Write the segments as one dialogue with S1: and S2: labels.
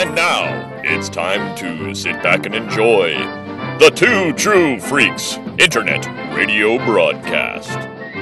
S1: And now, it's time to sit back and enjoy the Two True Freaks Internet Radio Broadcast.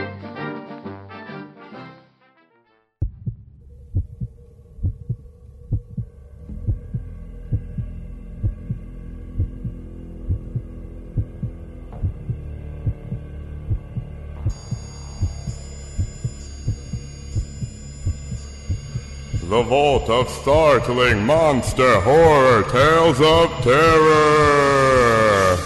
S2: The Vault of Startling Monster Horror Tales of Terror!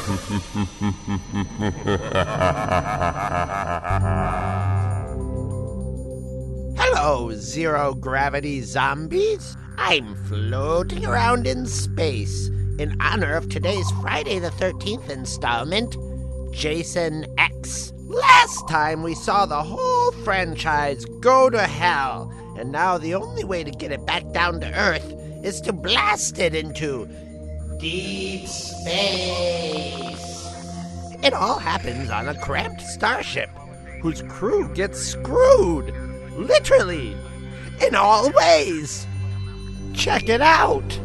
S3: Hello, zero-gravity zombies. I'm floating around in space in honor of today's Friday the 13th installment, Jason X. Last time we saw the whole franchise go to hell, and now the only way to get it back down to Earth is to blast it into deep space. It all happens on a cramped starship whose crew gets screwed, literally, in all ways. Check it out.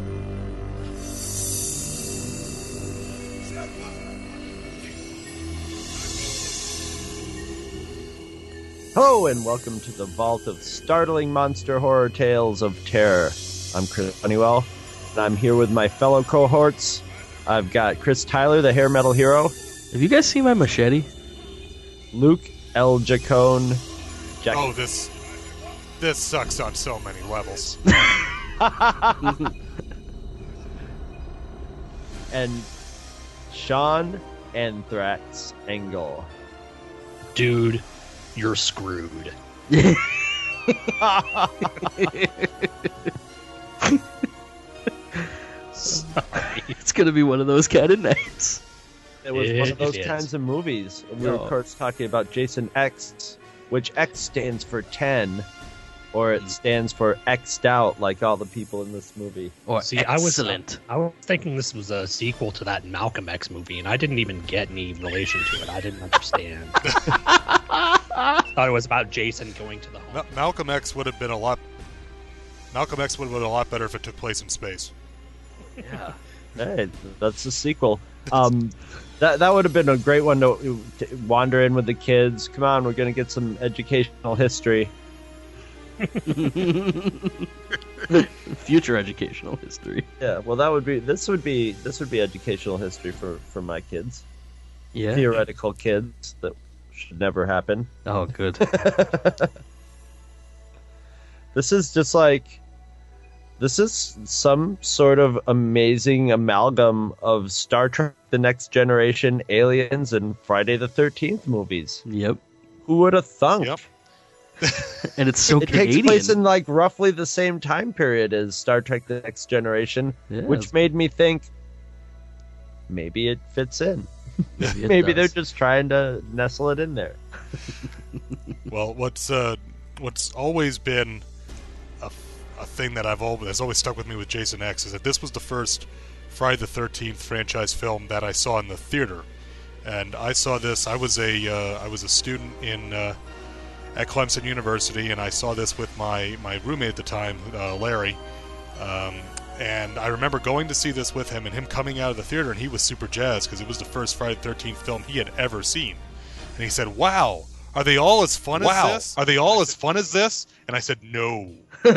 S4: Hello and welcome to the Vault of Startling Monster Horror Tales of Terror. I'm Chris Honeywell, and I'm here with my fellow cohorts. I've got Chris Tyler, the hair metal hero.
S5: Have you guys seen my machete?
S4: Luke L. Jacone.
S6: Oh, this sucks on so many levels.
S4: And Sean Anthrax Engel.
S5: Dude, you're screwed. Sorry. It's gonna be one of those kind of nights.
S4: It was one of those kinds of movies. We were, of course, talking about Jason X, which X stands for 10, or it stands for X'd out, like all the people in this movie.
S5: See, excellent. I was thinking this was a sequel to that Malcolm X movie, and I didn't even get any relation to it. I didn't understand. I thought it was about Jason going to the home.
S6: Malcolm X would have been a lot better if it took place in space.
S5: Yeah.
S4: Hey, that's the sequel. That would have been a great one to wander in with the kids. Come on, we're going to get some educational history.
S5: Future educational history.
S4: Yeah, well, this would be educational history for my kids.
S5: Yeah,
S4: theoretical kids that should never happen.
S5: Oh, good.
S4: This is some sort of amazing amalgam of Star Trek: The Next Generation, Aliens, and Friday the 13th movies.
S5: Yep.
S4: Who would have thunk?
S6: Yep.
S5: And it's so Canadian.
S4: Takes place in like roughly the same time period as Star Trek: The Next Generation, which made me think maybe it fits in. Maybe they're just trying to nestle it in there.
S6: Well, what's always been a thing that has always stuck with me with Jason X is that this was the first Friday the 13th franchise film that I saw in the theater, and I saw this. I was a student at Clemson University, and I saw this with my roommate at the time, Larry. And I remember going to see this with him, and him coming out of the theater, and he was super jazzed because it was the first Friday the 13th film he had ever seen. And he said, "Wow, are they all as fun as this? Are they all as fun as this?" And I said, "No."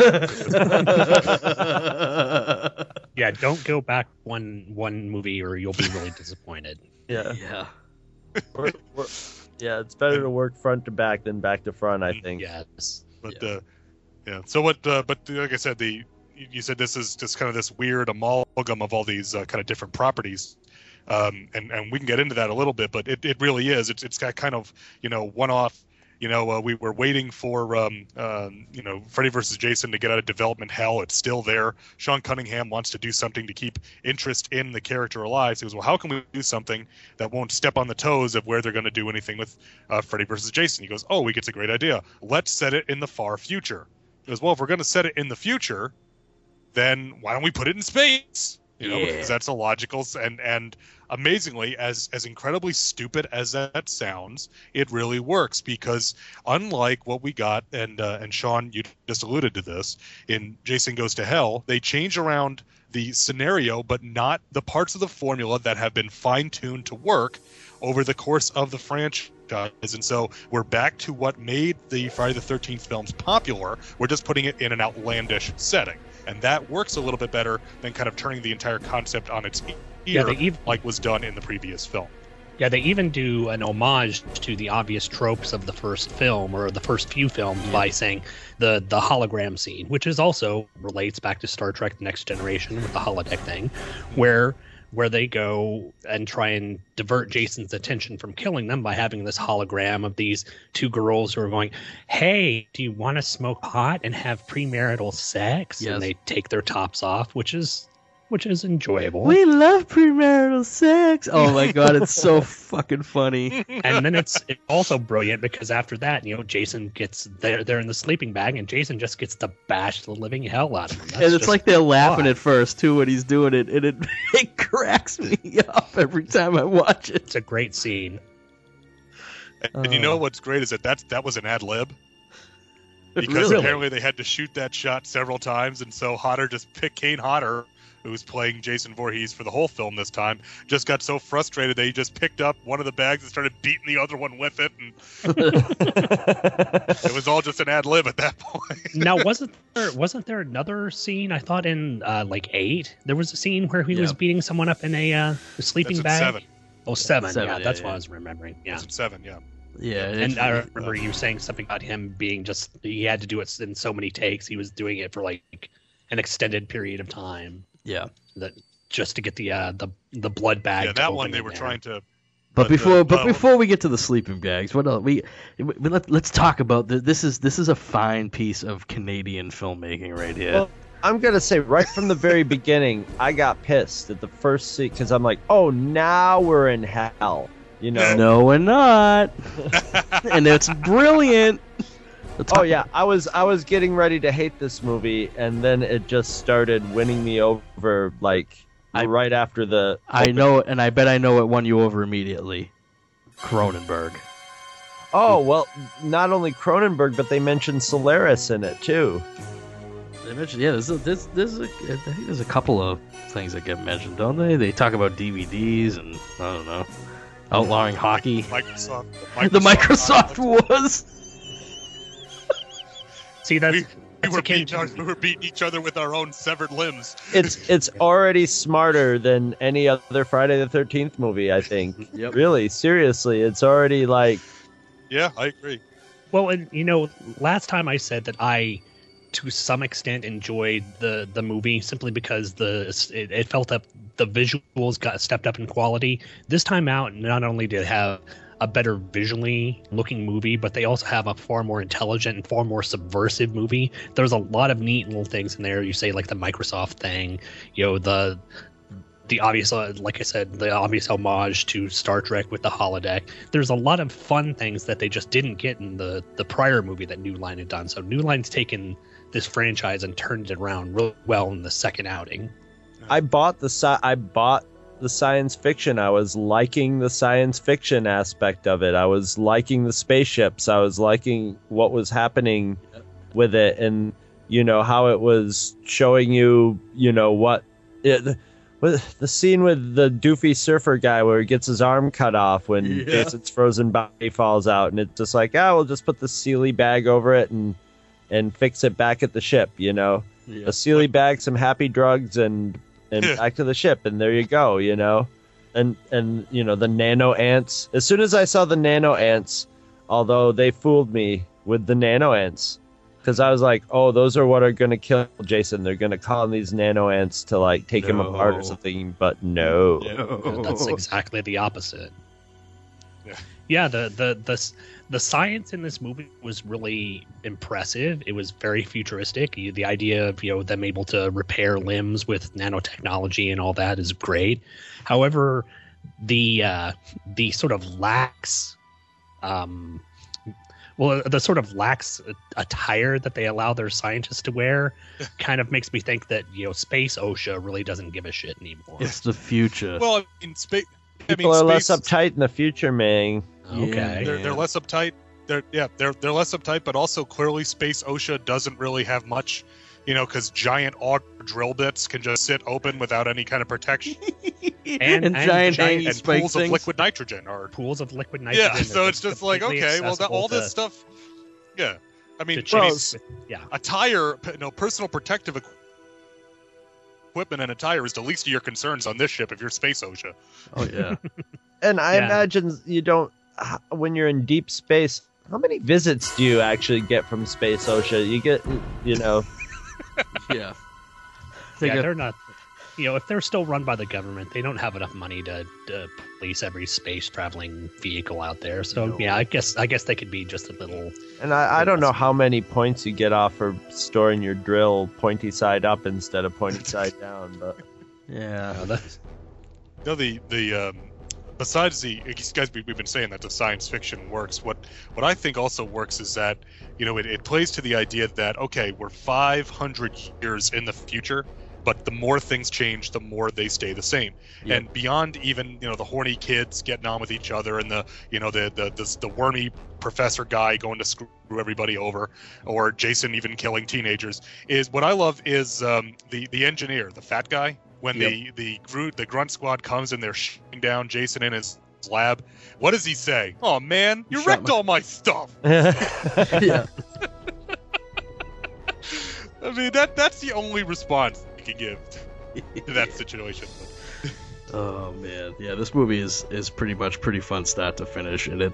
S5: Yeah, don't go back one movie or you'll be really disappointed.
S4: Yeah. Yeah, it's better to work front to back than back to front, I think.
S5: Yes.
S6: But so what? But like I said, you said this is just kind of this weird amalgam of all these kind of different properties, and we can get into that a little bit. But it really is. It's got kind of one-off. We were waiting for Freddy vs. Jason to get out of development hell. It's still there. Sean Cunningham wants to do something to keep interest in the character alive. So he goes, well, how can we do something that won't step on the toes of where they're going to do anything with Freddy vs. Jason? He goes, oh, it's a great idea. Let's set it in the far future. He goes, well, if we're going to set it in the future, then why don't we put it in space? Because that's a logical and amazingly, as incredibly stupid as that sounds, it really works because unlike what we got, and Sean, you just alluded to this, in Jason Goes to Hell, they change around the scenario, but not the parts of the formula that have been fine-tuned to work over the course of the franchise. And so we're back to what made the Friday the 13th films popular. We're just putting it in an outlandish setting. And that works a little bit better than kind of turning the entire concept on its ear, like was done in the previous film.
S5: Yeah, they even do an homage to the obvious tropes of the first film, or the first few films, by saying the hologram scene, which is also relates back to Star Trek The Next Generation with the holodeck thing, where they go and try and divert Jason's attention from killing them by having this hologram of these two girls who are going, hey, do you want to smoke pot and have premarital sex?
S7: Yes.
S5: And they take their tops off, which is enjoyable.
S7: We love premarital sex. Oh my god, it's so fucking funny.
S5: And then it's also brilliant because after that, Jason gets they're in the sleeping bag, and Jason just gets to bash the living hell out of him.
S7: And it's like they're laughing at first too when he's doing it, and it cracks me up every time I watch it.
S5: It's a great scene.
S6: And you know what's great is that was an ad lib. Because
S7: Really?
S6: apparently they had to shoot that shot several times, and so Hodder just picked Kane Hodder, who's playing Jason Voorhees for the whole film this time, just got so frustrated that he just picked up one of the bags and started beating the other one with it, and it was all just an ad lib at that point.
S5: Now, wasn't there another scene? I thought in like 8, there was a scene where he was beating someone up in a sleeping
S6: That's in
S5: bag.
S6: 7.
S5: Oh, 7.
S7: Seven,
S5: Yeah,
S7: yeah,
S5: that's
S7: yeah.
S5: what I was remembering. Yeah.
S6: That's in 7, yeah.
S7: Yeah,
S5: And I remember you saying something about him being he had to do it in so many takes. He was doing it for like an extended period of time.
S7: yeah.
S5: That just to get the blood bag.
S6: Yeah,
S5: to
S6: that
S5: open
S6: one they
S5: in
S6: were
S5: there.
S6: trying to.
S7: But before we get to the sleeping bags, what else? Let's talk about this. This is a fine piece of Canadian filmmaking right here.
S4: Well, I'm gonna say right from the very beginning, I got pissed at the first scene because I'm like, oh, now we're in hell,
S7: No, we're not. And it's brilliant.
S4: Oh yeah, I was getting ready to hate this movie, and then it just started winning me over, like right after the.
S7: I know, and I bet I know what won you over immediately. Cronenberg.
S4: Oh well, not only Cronenberg, but they mentioned Solaris in it too.
S7: They mentioned, there's I think there's a couple of things that get mentioned, don't they? They talk about DVDs and I don't know, outlawing hockey.
S6: Microsoft.
S7: The Microsoft Wars.
S5: See, that's
S6: We were
S5: akin
S6: beating each other with our own severed limbs.
S4: It's already smarter than any other Friday the 13th movie, I think.
S7: Yep.
S4: Really, seriously, it's already like.
S6: Yeah, I agree.
S5: Well, and last time I said that I, to some extent, enjoyed the movie simply because it felt that the visuals got stepped up in quality. This time out, not only did it have a better visually looking movie, but they also have a far more intelligent and far more subversive movie. There's a lot of neat little things in there. You say like the Microsoft thing, the obvious, like I said, the obvious homage to Star Trek with the holodeck. There's a lot of fun things that they just didn't get in the prior movie that New Line had done. So New Line's taken this franchise and turned it around real well in the second outing.
S4: I bought the science fiction. I was liking the science fiction aspect of it. I was liking the spaceships. I was liking what was happening with it, and how it was showing you, the scene with the doofy surfer guy where he gets his arm cut off when Jason's frozen body falls out, and it's just like, we'll just put the Sealy bag over it and fix it back at the ship, a Sealy bag, some happy drugs, and back to the ship, and there you go, and the nano ants. As soon as I saw the nano ants, although they fooled me with the nano ants, because I was like, oh, those are what are going to kill Jason. They're going to call in these nano ants to like take him apart or something, but no.
S5: That's exactly the opposite.
S6: Yeah.
S5: The science in this movie was really impressive. It was very futuristic. The idea of them able to repair limbs with nanotechnology and all that is great. However, the sort of lax attire that they allow their scientists to wear kind of makes me think that space OSHA really doesn't give a shit anymore.
S7: It's the future.
S6: Well, in space.
S4: People are less uptight in the future, man.
S5: Okay.
S6: They're less uptight. They're less uptight, but also clearly space OSHA doesn't really have much because giant auger drill bits can just sit open without any kind of protection,
S7: and giant hanging
S6: and
S7: spike
S6: pools
S7: things.
S6: of liquid nitrogen are
S5: pools of liquid nitrogen.
S6: yeah. So it's just like,
S5: completely
S6: okay, well, all this
S5: accessible
S6: stuff. Yeah, I mean,
S5: to chase. Yeah,
S6: attire, personal protective equipment and attire is the least of your concerns on this ship if you're Space OSHA.
S7: Oh yeah.
S4: And I
S5: Yeah.
S4: imagine you don't, when you're in deep space, how many visits do you actually get from Space OSHA? You get,
S7: Yeah.
S5: they're not. If they're still run by the government, they don't have enough money to police every space traveling vehicle out there. So yeah, I guess they could be just a little.
S4: And I don't know how many points you get off for storing your drill pointy side up instead of pointy side down, but
S7: Yeah.
S6: Besides guys, we've been saying that the science fiction works. What I think also works is that it plays to the idea that okay, we're 500 years in the future, but the more things change, the more they stay the same.
S7: Yep.
S6: And beyond even the horny kids getting on with each other and the wormy professor guy going to screw everybody over, or Jason even killing teenagers, is what I love is the engineer, the fat guy. When the grunt squad comes and they're shooting down Jason in his lab, what does he say? Oh man, you wrecked all my stuff.
S7: Yeah.
S6: I mean that's the only response you can give to that situation.
S7: Oh man, yeah. This movie is pretty fun start to finish, and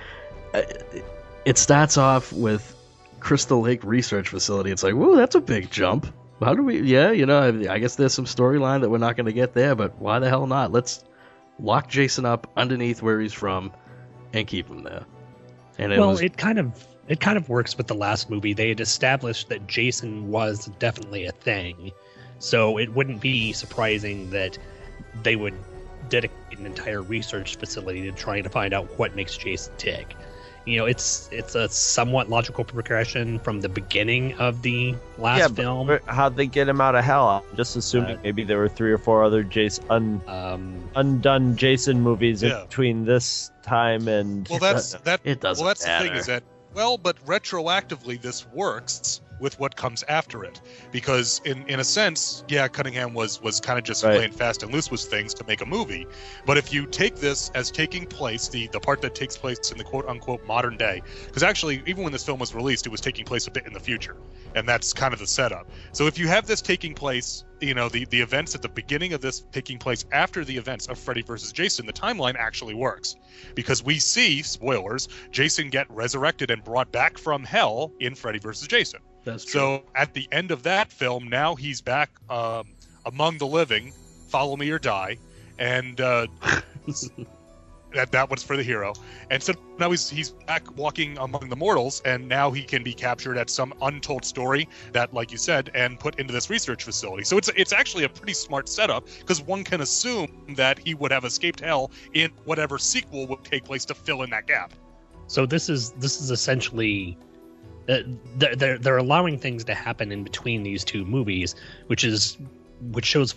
S7: it starts off with Crystal Lake Research Facility. It's like, whoa, that's a big jump. How do we? Yeah, I guess there's some storyline that we're not going to get there, but why the hell not? Let's lock Jason up underneath where he's from and keep him there. And
S5: it kind of works with the last movie. They had established that Jason was definitely a thing, so it wouldn't be surprising that they would dedicate an entire research facility to trying to find out what makes Jason tick. It's a somewhat logical progression from the beginning of the last film.
S4: But how'd they get him out of hell? I'm just assuming maybe there were 3 or 4 other undone Jason movies in between this time and.
S6: Well, that's
S7: it doesn't
S6: the
S7: matter.
S6: thing is that but retroactively this works with what comes after it, because in a sense, Cunningham was kind of just playing fast and loose with things to make a movie. But if you take this as taking place, the part that takes place in the quote unquote modern day, because actually even when this film was released, it was taking place a bit in the future, and that's kind of the setup. So if you have this taking place, the events at the beginning of this taking place after the events of Freddy vs. Jason, the timeline actually works, because we see, spoilers, Jason get resurrected and brought back from hell in Freddy vs. Jason.
S7: That's true.
S6: So at the end of that film, now he's back among the living, follow me or die, and that was for the hero. And so now he's back walking among the mortals, and now he can be captured at some untold story that, like you said, and put into this research facility. So it's actually a pretty smart setup, because one can assume that he would have escaped hell in whatever sequel would take place to fill in that gap.
S5: So this is essentially. They're allowing things to happen in between these two movies, which shows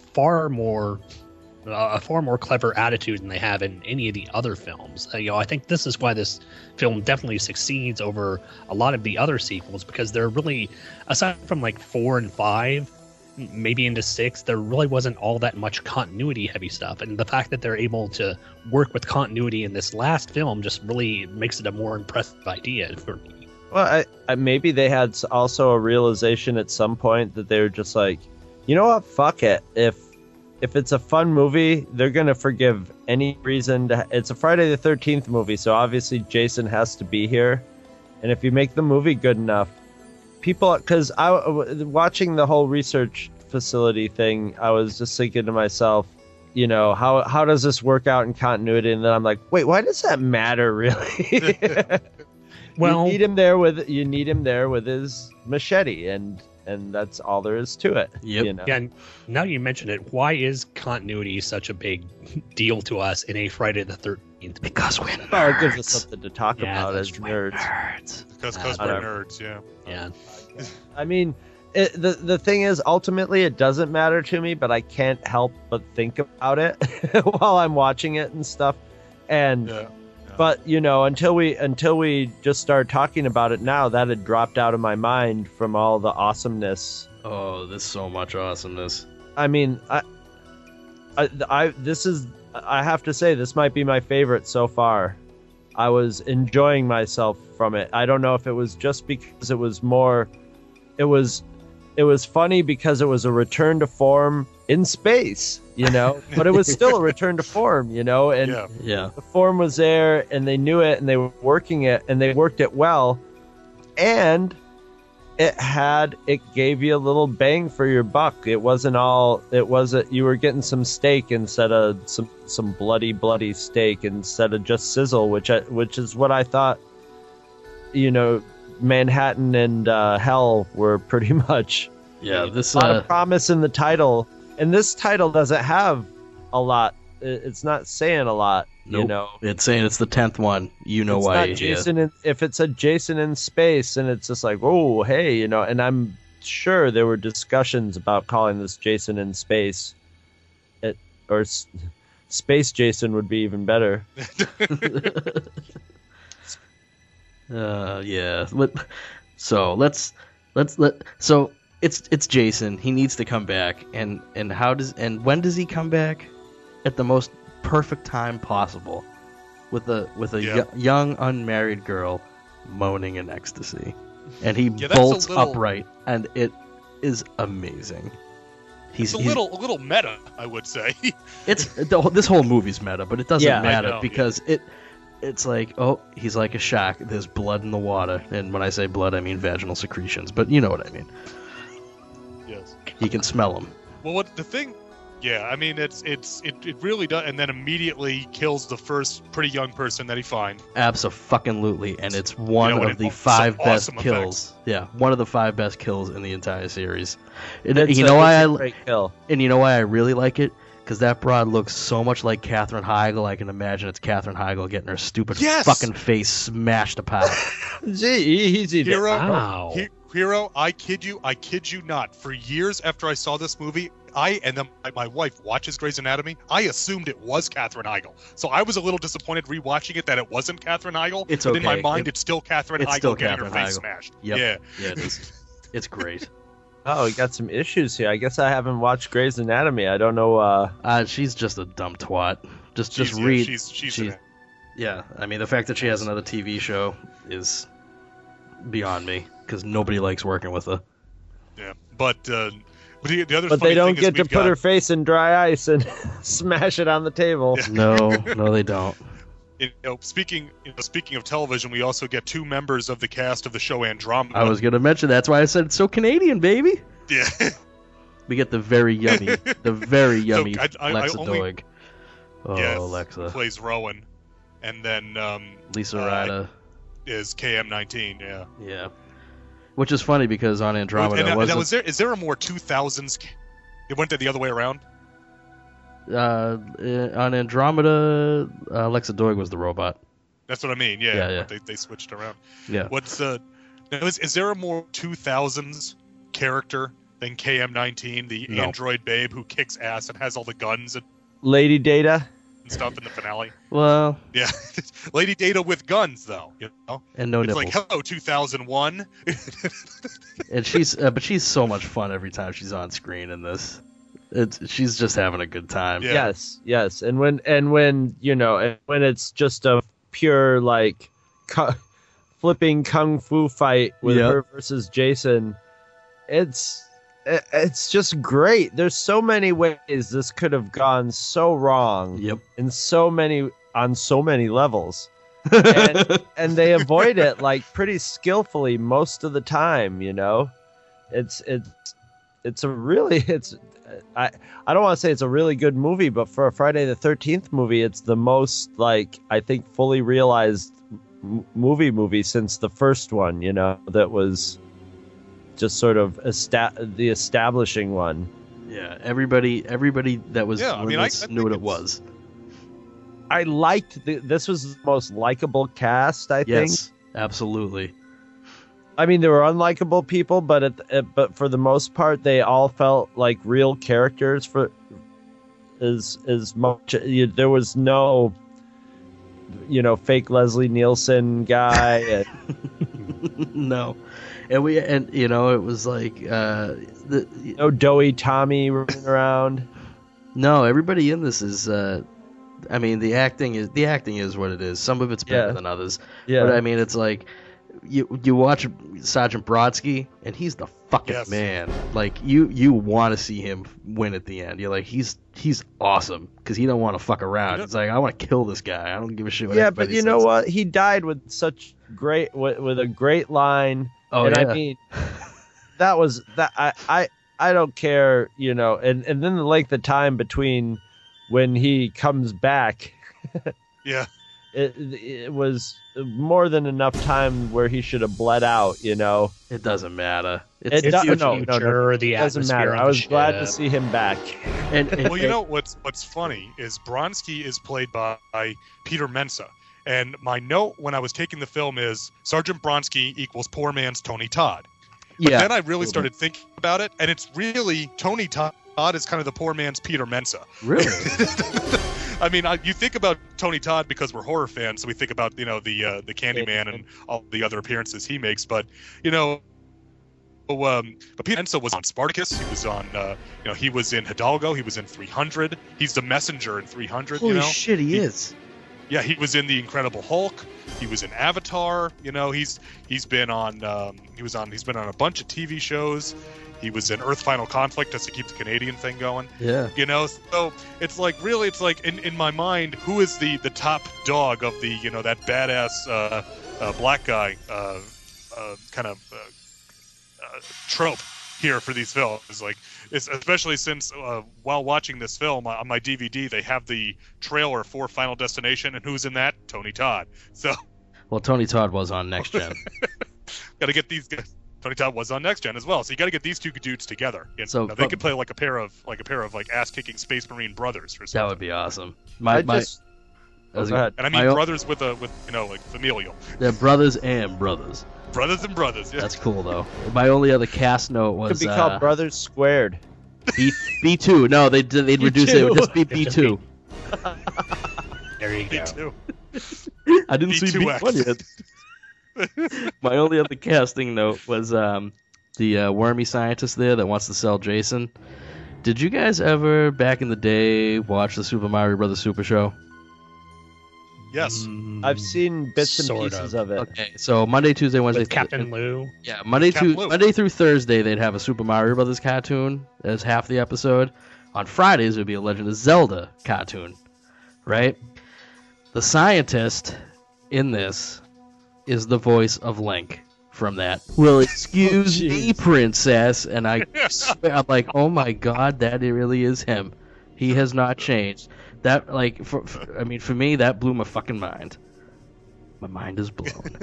S5: a far more clever attitude than they have in any of the other films. I think this is why this film definitely succeeds over a lot of the other sequels, because they're really, aside from like 4 and 5, maybe into 6, there really wasn't all that much continuity heavy stuff, and the fact that they're able to work with continuity in this last film just really makes it a more impressive idea for me.
S4: Well, maybe they had also a realization at some point that they were just like, you know what, fuck it. If it's a fun movie, they're going to forgive any reason to. It's a Friday the 13th movie, so obviously Jason has to be here. And if you make the movie good enough, people, because watching the whole research facility thing, I was just thinking to myself, how does this work out in continuity? And then I'm like, wait, why does that matter, really?
S5: Well,
S4: you need him there with his machete, and that's all there is to it.
S7: Yep.
S5: Yeah, and now you mention it, why is continuity such a big deal to us in a Friday the 13th?
S7: Because we're nerds.
S4: Well, it gives us something to talk about as nerds.
S6: Because we're nerds, yeah.
S5: Yeah.
S4: I mean, the thing is, ultimately, it doesn't matter to me, but I can't help but think about it while I'm watching it and stuff. And but until we just start talking about it now, that had dropped out of my mind from all the awesomeness
S7: Oh, there's so much awesomeness.
S4: I mean, I have to say, this might be my favorite so far. I was enjoying myself from it. I don't know if it was just because it was more, it was funny because it was a return to form in space, but it was still a return to form, and
S7: Yeah.
S4: the form was there and they knew it and they were working it and they worked it well. And it gave you a little bang for your buck. You were getting some steak instead of some bloody steak instead of just sizzle, which is what I thought, Manhattan and Hell were pretty much.
S7: Yeah,
S4: A lot of promise in the title, and this title doesn't have a lot. It's not saying a lot.
S7: Nope. It's saying it's the 10th one. It's
S4: Not
S7: why you
S4: Jason if it's a Jason in space, and it's just like, oh, hey, and I'm sure there were discussions about calling this Jason in space, Space Jason would be even better.
S7: Yeah. So so it's Jason. He needs to come back, and when does he come back? At the most perfect time possible, with a young unmarried girl moaning in ecstasy, and he bolts upright, and it is amazing.
S6: It's a little meta, I would say.
S7: This whole movie's meta, but it doesn't matter because
S6: yeah.
S7: It's like, oh, he's like a shark. There's blood in the water, and when I say blood, I mean vaginal secretions. But you know what I mean.
S6: Yes.
S7: He can smell them.
S6: Well, what the thing? Yeah, I mean, it really does, and then immediately kills the first pretty young person that he finds.
S7: Abso-fucking-lutely, and it's one of the 5 best kills. Effects. Yeah, one of the 5 best kills in the entire series. You know why I really like it? Because that broad looks so much like Katherine Heigl. I can imagine it's Katherine Heigl getting her stupid fucking face smashed apart.
S4: Easy.
S5: Wow.
S6: Hero, I kid you not. For years after I saw this movie, and then my wife watches Grey's Anatomy, I assumed it was Katherine Heigl. So I was a little disappointed rewatching it that it wasn't Katherine Heigl.
S7: It's
S6: but
S7: okay.
S6: in my mind, it's still Katherine Heigl getting her face smashed.
S7: Yep.
S6: Yeah.
S7: It is. It's great.
S4: Oh, we got some issues here. I guess I haven't watched Grey's Anatomy. I don't know.
S7: She's just a dumb twat. Just read.
S6: She's
S7: yeah. I mean, the fact that she has another TV show is beyond me because nobody likes working with her.
S6: Yeah, but the other.
S4: But they don't get to put her face in dry ice and smash it on the table.
S6: Yeah.
S7: No, they don't.
S6: Speaking of television, we also get 2 members of the cast of the show Andromeda.
S7: I was going to mention that's why I said it's so Canadian, baby.
S6: Yeah.
S7: We get the very yummy
S6: I
S7: Lexa
S6: only,
S7: Doig. Oh,
S6: yes,
S7: Lexa.
S6: who plays Rowan, and then
S7: Lisa Rada
S6: is KM19. Yeah.
S7: Yeah. Which is funny because on Andromeda
S6: is there a more 2000s? It went the other way around.
S7: On Andromeda, Lexa Doig was the robot.
S6: That's what I mean. Yeah.
S7: Yeah.
S6: They switched around.
S7: Yeah.
S6: Is there a more 2000s character than KM19, the android babe who kicks ass and has all the guns and
S4: Lady Data
S6: stuff in the finale?
S7: Well,
S6: yeah, Lady Data with guns though,
S7: and no
S6: it's
S7: nipples.
S6: Like, hello, 2001.
S7: And she's so much fun every time she's on screen in this. She's just having a good time.
S6: Yeah.
S4: Yes. And when it's just a pure like flipping kung fu fight with her versus Jason, it's just great. There's so many ways this could have gone so wrong.
S7: Yep.
S4: On so many levels. and they avoid it like pretty skillfully most of the time, I don't want to say it's a really good movie, but for a Friday the 13th movie, it's the most, like, I think, fully realized movie since the first one, that was just sort of the establishing one.
S7: Yeah, everybody that was knew what it was.
S4: I liked this was the most likable cast, I think.
S7: Yes, absolutely.
S4: I mean, there were unlikable people, but for the most part, they all felt like real characters. For as much, there was no, fake Leslie Nielsen guy.
S7: No, and you know it was like
S4: No doughy Tommy running around.
S7: no, everybody in this is. I mean, the acting is what it is. Some of it's better than others.
S4: Yeah.
S7: But I mean, it's like you watch Sergeant Brodsky, and he's the fucking man. Like you want to see him win at the end. You're like, he's awesome because he don't want to fuck around. It's like, I want to kill this guy. I don't give a shit. What
S4: but you know what? He died with such great with a great line.
S7: Oh,
S4: and
S7: yeah.
S4: I mean, that was that. I don't care. You know, and then the length of time between when he comes back.
S6: Yeah.
S4: It was more than enough time where he should have bled out, you know.
S7: It doesn't matter.
S5: No,
S4: The
S5: atmosphere
S4: doesn't matter.
S5: on
S4: I
S5: the
S4: was glad to
S5: ship.
S4: see him back.
S7: And
S6: Well, you know what's funny is Bronsky is played by Peter Mensah, and my note when I was taking the film is Sergeant Bronsky equals poor man's Tony Todd. But then I really started thinking about it, and it's really Tony Todd is kind of the poor man's Peter Mensah.
S7: Really?
S6: I mean, you think about Tony Todd because we're horror fans, so we think about the Candyman and all the other appearances he makes. But but Peter Mensah was on Spartacus. He was on he was in Hidalgo. He was in 300. He's the messenger in 300.
S7: Holy shit, he is.
S6: Yeah, he was in the Incredible Hulk. He was in Avatar. You know, he's been on a bunch of TV shows. He was in Earth Final Conflict just to keep the Canadian thing going.
S7: Yeah.
S6: You know, so it's like in my mind, who is the top dog of the that badass black guy kind of trope here for these films? It's especially since while watching this film on my DVD, they have the trailer for Final Destination, and who's in that? Tony Todd. So,
S7: well, Tony Todd was on Next Gen.
S6: got to get these guys. Tony Todd was on Next Gen as well, so you got to get these two dudes together. And,
S7: So,
S6: they could play like a pair of ass-kicking Space Marine brothers or something.
S7: That would be awesome.
S4: Go ahead.
S6: And I mean brothers with like familial.
S7: They're brothers and brothers.
S6: Brothers and brothers. Yeah.
S7: That's cool though. My only other cast note was
S4: Could be called Brothers Squared.
S7: B2. No, they'd reduce it. It would just be B2.
S5: There you go.
S6: too.
S7: I didn't see
S6: B2X.
S7: B1 yet. My only other casting note was the wormy scientist there that wants to sell Jason. Did you guys ever, back in the day, watch the Super Mario Brothers Super Show?
S6: Yes.
S4: I've seen bits and
S5: Sort
S4: pieces
S5: of.
S4: of it.
S7: Okay, so Monday, Tuesday, Wednesday,
S5: With Captain Lou.
S7: yeah, Monday through Thursday they'd have a Super Mario Brothers cartoon as half the episode. On Fridays it would be a Legend of Zelda cartoon, right? The scientist in this is the voice of Link from that. Well, excuse me, princess, and I swear, I'm like, oh my god, that really is him. He has not changed. That for me, that blew my fucking mind. My mind is blown.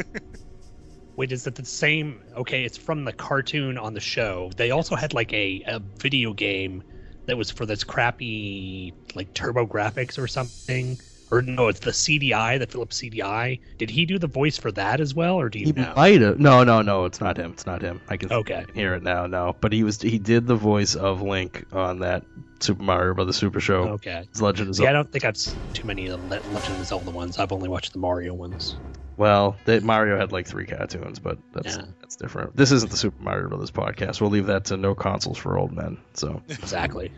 S5: Wait, is it the same? Okay, it's from the cartoon on the show. They also had like a video game that was for this crappy like TurboGrafx or something. Or no, it's the CDI, the Philips CDI. Did he do the voice for that as well, or do you
S7: He
S5: know?
S7: might have. No, it's not him. It's not him. I can
S5: Okay.
S7: hear it now. No, but he did the voice of Link on that Super Mario Brothers Super Show.
S5: Okay.
S7: It's Legend of
S5: Yeah, I
S7: Zelda.
S5: don't think I've seen too many of the Legend of Zelda ones. I've only watched the Mario ones.
S7: Well, Mario had like 3 cartoons, but that's different. This isn't the Super Mario Brothers podcast. We'll leave that to No Consoles for Old Men. So
S5: Exactly.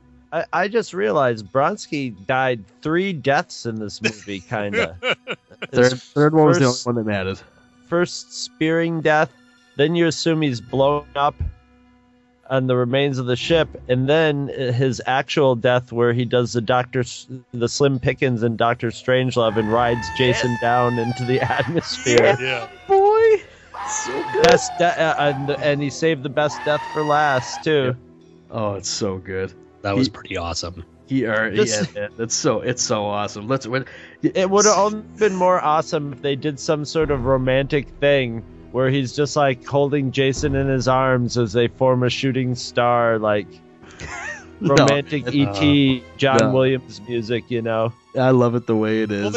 S4: I just realized Bronsky died 3 deaths in this movie, kinda.
S7: third one was the only
S4: first-
S7: one that mattered.
S4: First spearing death, then you assume he's blown up on the remains of the ship, and then his actual death where he does the Slim Pickens and Doctor Strangelove and rides Jason down into the atmosphere.
S6: Yeah.
S7: Boy, so good.
S4: And he saved the best death for last too.
S7: Oh, it's so good.
S5: That was pretty awesome.
S7: It's so awesome.
S4: It would have only been more awesome if they did some sort of romantic thing where he's just like holding Jason in his arms as they form a shooting star, like romantic E.T. John Williams music, you know.
S7: I love it the way it is.
S6: Well,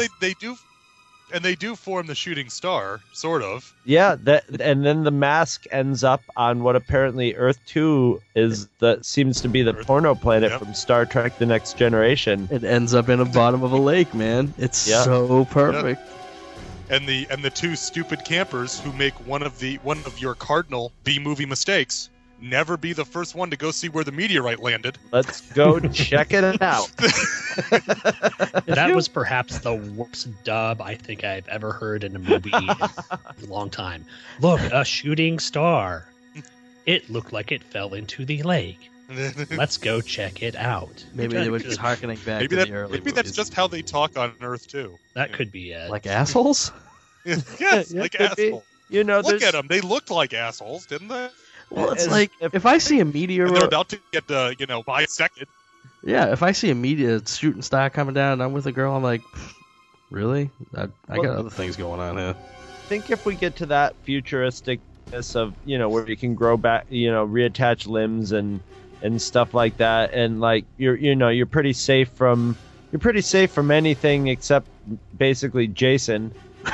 S6: they do form the shooting star, sort of.
S4: Yeah, and then the mask ends up on what apparently Earth 2 seems to be the porno planet from Star Trek: The Next Generation.
S7: It ends up in the bottom of a lake, man. It's so perfect.
S6: and the two stupid campers who make one of your cardinal B-movie mistakes. Never be the first one to go see where the meteorite landed.
S4: Let's go check it out.
S5: That was perhaps the worst dub I think I've ever heard in a movie in a long time. Look, a shooting star. It looked like it fell into the lake. Let's go check it out.
S7: Maybe they were just harkening back to the early
S6: maybe that's
S7: movies.
S6: just how they talk on Earth too.
S5: That could be it.
S7: Like assholes?
S6: Yes,
S4: Yeah,
S6: like
S4: could be.
S6: assholes.
S4: You know,
S6: Look
S4: there's
S6: at them. They looked like assholes, didn't they?
S7: Well, it's
S4: As-
S7: like if I see a meteor,
S6: And they're about to get bisected.
S7: yeah, if I see a shooting star coming down and I'm with a girl, I'm like, really? I got
S4: Well-
S7: other things going on here.
S4: I think if we get to that futuristicness of, where you can grow back, reattach limbs and stuff like that, and like you're pretty safe from anything except basically Jason.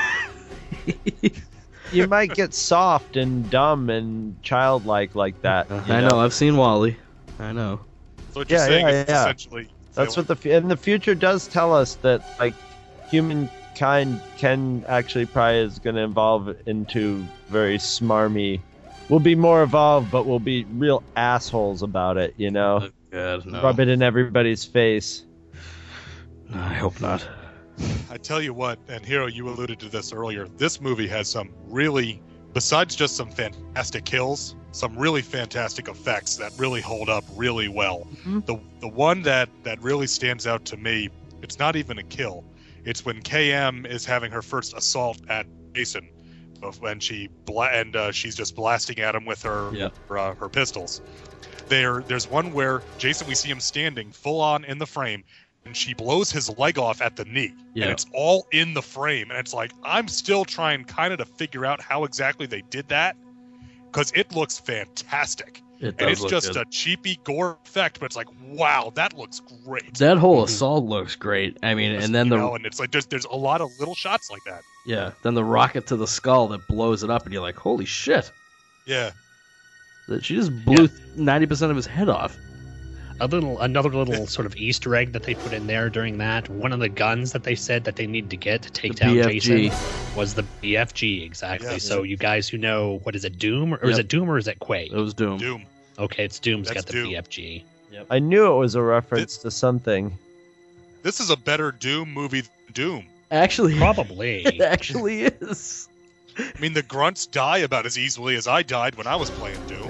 S4: You might get soft and dumb and childlike like that.
S7: I know. I've seen Wall-E. I know.
S6: So what you're
S4: Yeah,
S6: saying
S4: yeah,
S6: is
S4: yeah.
S6: essentially
S4: That's what the future does tell us, that like humankind can actually probably is going to evolve into very smarmy. We'll be more evolved, but we'll be real assholes about it.
S7: Oh, God, no.
S4: Rub it in everybody's face.
S7: No, I hope not.
S6: I tell you what, and Hero, you alluded to this earlier. This movie has some really, besides just some fantastic kills, some really fantastic effects that really hold up really well.
S4: Mhm.
S6: The one that really stands out to me, it's not even a kill. It's when KM is having her first assault at Jason, when she's just blasting at him with her her pistols. There's one where Jason, we see him standing full on in the frame, and she blows his leg off at the knee.
S7: Yeah.
S6: And it's all in the frame. And it's like, I'm still trying kind of to figure out how exactly they did that, because it looks fantastic.
S7: It does
S6: And it's
S7: look
S6: just
S7: good.
S6: a cheapy gore effect, but it's like, wow, that looks great.
S7: That whole assault looks great. I mean, and then
S6: and it's like there's a lot of little shots like that.
S7: then the rocket to the skull that blows it up, and you're like, holy shit!
S6: Yeah.
S7: That she just blew 90% of his head off.
S5: Another little sort of Easter egg that they put in there during that. One of the guns that they said that they need to get to take
S7: The
S5: down
S7: BFG.
S5: Jason was the BFG, exactly.
S6: Yes.
S5: So you guys who know, what is it, Doom? Or is
S7: Yep.
S5: it Doom or is it Quake?
S7: It was Doom.
S6: Doom.
S5: Okay, it's Doom's
S6: That's
S5: got the
S6: Doom.
S5: BFG.
S4: I knew it was a reference to something.
S6: This is a better Doom movie than Doom.
S7: Actually,
S5: Probably.
S7: it actually is.
S6: I mean, the grunts die about as easily as I died when I was playing Doom.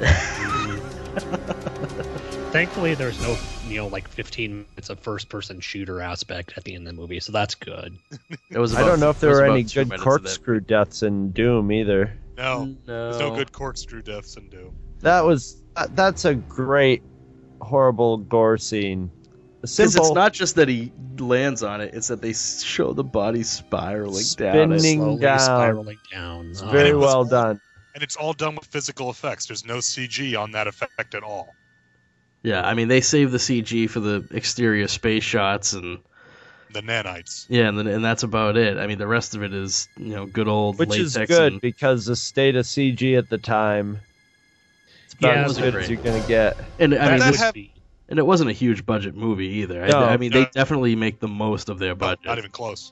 S5: Thankfully, there's no, 15 minutes of first-person shooter aspect at the end of the movie, so that's good.
S7: It was.
S4: I don't know if there
S7: it was
S4: were
S7: about
S4: any
S7: 2
S4: good
S7: minutes of that.
S4: corkscrew deaths in Doom either.
S6: No,
S7: No.
S6: there's no good corkscrew deaths in Doom.
S4: That's a great horrible gore scene.
S7: Because
S4: Simple.
S7: it's not just that he lands on it; it's that they show the body spiraling down. it.
S4: Spinning
S5: Slowly
S4: down.
S5: spiraling down.
S4: It's
S5: Oh,
S4: very
S6: it was-
S4: well done.
S6: And it's all done with physical effects. There's no CG on that effect at all.
S7: Yeah, I mean they save the CG for the exterior space shots, and
S6: The nanites.
S7: and that's about it. I mean the rest of it is good old
S4: Which
S7: latex
S4: is good
S7: and-
S4: because the state of CG at the time, it's about
S5: Yeah,
S4: as
S5: it
S4: good
S7: was
S4: as you're going to get.
S7: and I mean
S6: That
S7: this,
S6: have-
S7: and it wasn't a huge budget movie either.
S4: No.
S7: I mean they
S6: No.
S7: definitely make the most of their budget.
S6: Not even close.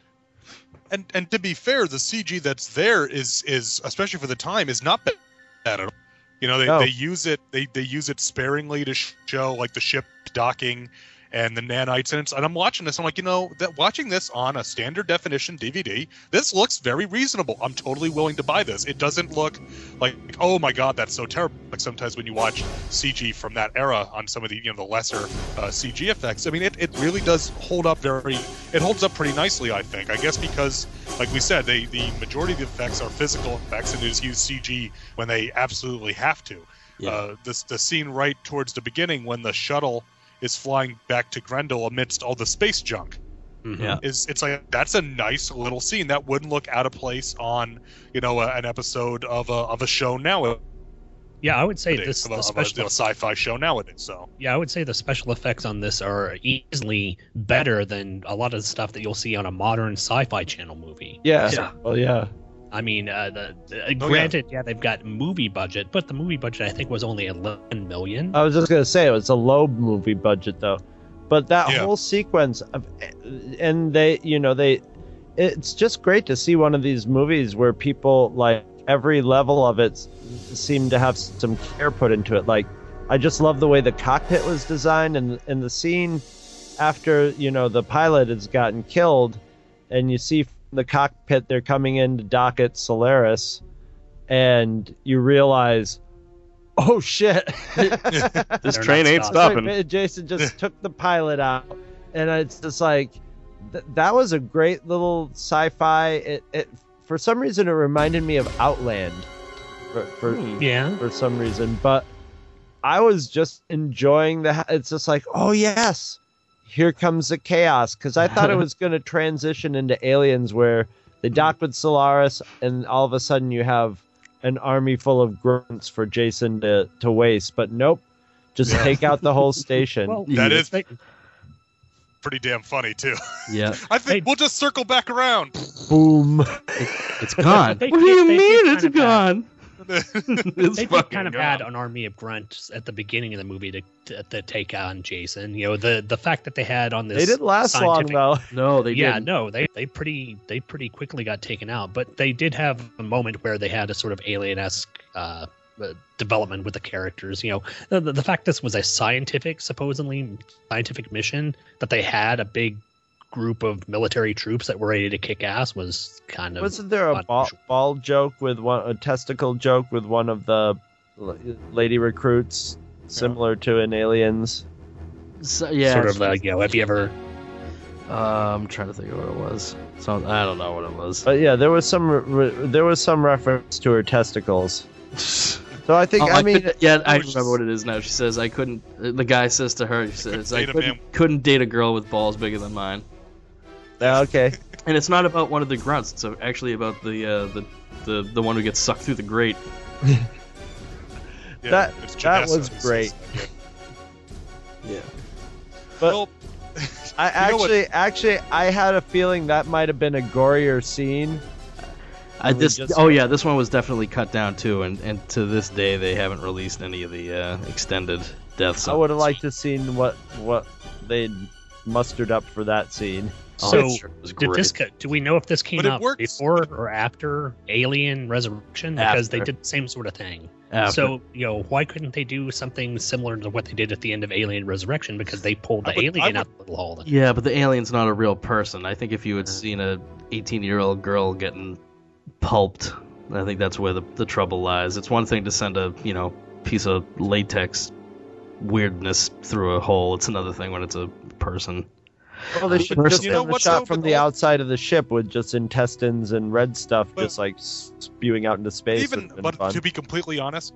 S6: And to be fair, the CG that's there is especially for the time is not bad at all.
S4: No.
S6: They use it they use it sparingly to show like the ship docking and the nanites, and I'm watching this. I'm like, that watching this on a standard definition DVD, this looks very reasonable. I'm totally willing to buy this. It doesn't look like, oh my god, that's so terrible. Like sometimes when you watch CG from that era on some of the the lesser CG effects, I mean, it really does hold up it holds up pretty nicely, I think. I guess because, like we said, the majority of the effects are physical effects, and they just use CG when they absolutely have to.
S7: Yeah.
S6: The scene right towards the beginning when the shuttle is flying back to Grendel amidst all the space junk.
S7: Yeah.
S6: It's like, that's a nice little scene that wouldn't look out of place on an episode of a show now.
S5: Yeah, I would say
S6: Nowadays,
S5: this
S6: of
S5: the
S6: a
S5: special.
S6: sci-fi show nowadays. So
S5: Yeah, I would say the special effects on this are easily better than a lot of the stuff that you'll see on a modern Sci-Fi Channel movie.
S4: Yeah.
S7: Yeah.
S4: Well, yeah.
S5: I mean, granted, they've got movie budget, but the movie budget I think was only 11 million.
S4: I was just gonna say it was a low movie budget though, but that
S6: Yeah.
S4: whole sequence of, and they it's just great to see one of these movies where people, like, every level of it seem to have some care put into it. Like, I just love the way the cockpit was designed, and the scene after, the pilot has gotten killed, and you see from the cockpit they're coming in to dock at Solaris, and you realize, oh shit,
S8: this train ain't stopping.
S4: Like, Jason just took the pilot out, and it's just like, that was a great little sci-fi. It for some reason it reminded me of Outland, for some reason, but I was just enjoying it's just like, oh yes, here comes the chaos, because I thought it was going to transition into Aliens, where they dock with Solaris, and all of a sudden you have an army full of grunts for Jason to waste. But nope, just take out the whole station.
S6: Well, that is pretty damn funny too.
S7: Yeah,
S6: I think we'll just circle back around.
S4: Boom,
S7: it's gone. What do you mean it's gone?
S5: They kind of had an army of grunts at the beginning of the movie to take on Jason. The fact that they had on this,
S4: they didn't last long though.
S7: No, they didn't.
S5: Yeah, no, they pretty quickly got taken out. But they did have a moment where they had a sort of alien-esque development with the characters. The fact this was a supposedly scientific mission, that they had a big group of military troops that were ready to kick ass was kind of.
S4: Wasn't there a ball joke with a testicle joke with one of the lady recruits, similar to in Aliens?
S7: So, yeah,
S5: sort of like, have you ever?
S7: I'm trying to think of what it was. So I don't know what it was.
S4: But yeah, there was some reference to her testicles. So I think, I
S7: remember what it is now. She says, I couldn't. The guy says to her, he says, I couldn't date a girl with balls bigger than mine.
S4: Yeah, okay.
S7: And it's not about one of the grunts. It's actually about the one who gets sucked through the grate.
S4: That was great.
S7: Yeah.
S4: But I actually had a feeling that might have been a gorier scene.
S7: This one was definitely cut down too, and to this day they haven't released any of the extended deaths.
S4: I would have liked to have seen what they mustered up for that scene.
S5: So, do we know if this came out before or after Alien Resurrection? Because they did the same sort of thing. So, why couldn't they do something similar to what they did at the end of Alien Resurrection? Because they pulled the alien out of the little hole.
S7: Yeah, but the alien's not a real person. I think if you had seen a 18-year-old girl getting pulped, I think that's where the trouble lies. It's one thing to send a piece of latex weirdness through a hole. It's another thing when it's a person.
S4: Well, they should just have a shot from the outside of the ship with just intestines and red stuff just like spewing out into space.
S6: To be completely honest,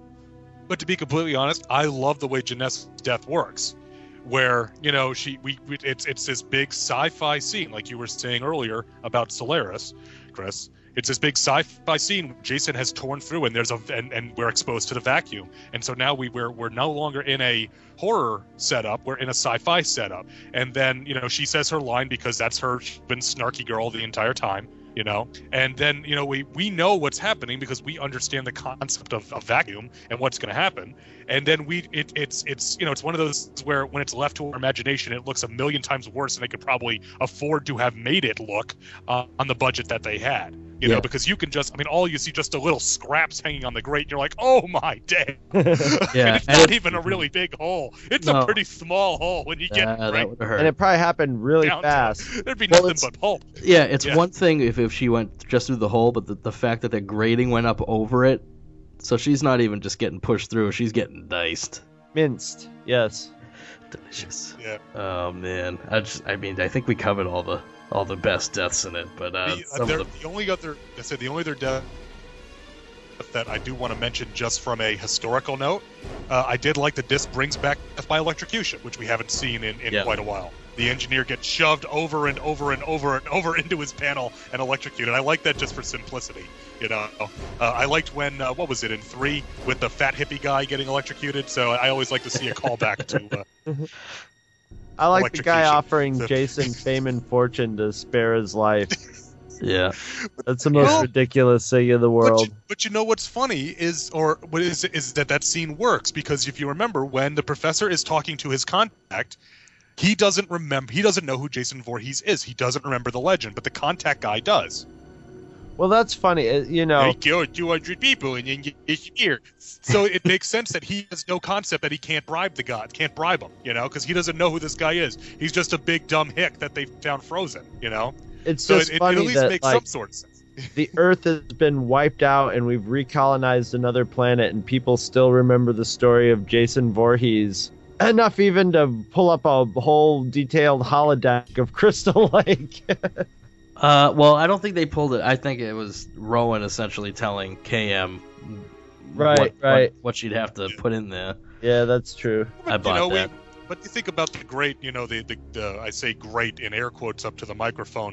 S6: I love the way Jeanette's death works, where it's this big sci-fi scene, like you were saying earlier about Solaris, Chris. It's this big sci-fi scene. Jason has torn through, and and we're exposed to the vacuum. And so now we're no longer in a horror setup. We're in a sci-fi setup. And then she says her line, because that's her. She's been snarky girl the entire time. And then we know what's happening because we understand the concept of a vacuum and what's going to happen. And then it's one of those where when it's left to our imagination, it looks a million times worse than they could probably afford to have made it look on the budget that they had. Because you can all you see just a little scraps hanging on the grate, and you're like, oh my day. It's not even a really big hole. It's a pretty small hole when you get it.
S7: That would hurt.
S4: And it probably happened really fast.
S6: There'd be nothing but pulp.
S7: Yeah, it's one thing if she went just through the hole, but the fact that the grating went up over it, so she's not even just getting pushed through, she's getting diced.
S4: Minced, yes.
S7: Delicious.
S6: Yeah.
S7: Oh man, I think we covered all the best deaths in it, but
S6: the only other death that I do want to mention, just from a historical note, I did like that this brings back death by electrocution, which we haven't seen in quite a while. The engineer gets shoved over and over and over and over into his panel and electrocuted. I like that just for simplicity. I liked when what was it in 3 with the fat hippie guy getting electrocuted. So I always like to see a callback to.
S4: I like the guy offering Jason fame and fortune to spare his life.
S7: Yeah,
S4: that's the most ridiculous thing in the world.
S6: But you know what's funny is that scene works, because if you remember when the professor is talking to his contact, He doesn't remember. He doesn't know who Jason Voorhees is. He doesn't remember the legend, but the contact guy does.
S4: Well, that's funny.
S6: He killed 200 people and then disappeared. So it makes sense that he has no concept that he can't bribe the god, can't bribe him, because he doesn't know who this guy is. He's just a big dumb hick that they found frozen,
S4: It's
S6: so
S4: just
S6: it
S4: funny
S6: at least
S4: that,
S6: makes
S4: like,
S6: some sort of sense.
S4: the Earth has been wiped out and we've recolonized another planet, and people still remember the story of Jason Voorhees enough even to pull up a whole detailed holodeck of Crystal Lake.
S7: Well, I don't think they pulled it. I think it was Rowan essentially telling KM what she'd have to put in there.
S4: Yeah, that's true.
S7: I bought that.
S6: But you think about the great, the I say great in air quotes up to the microphone,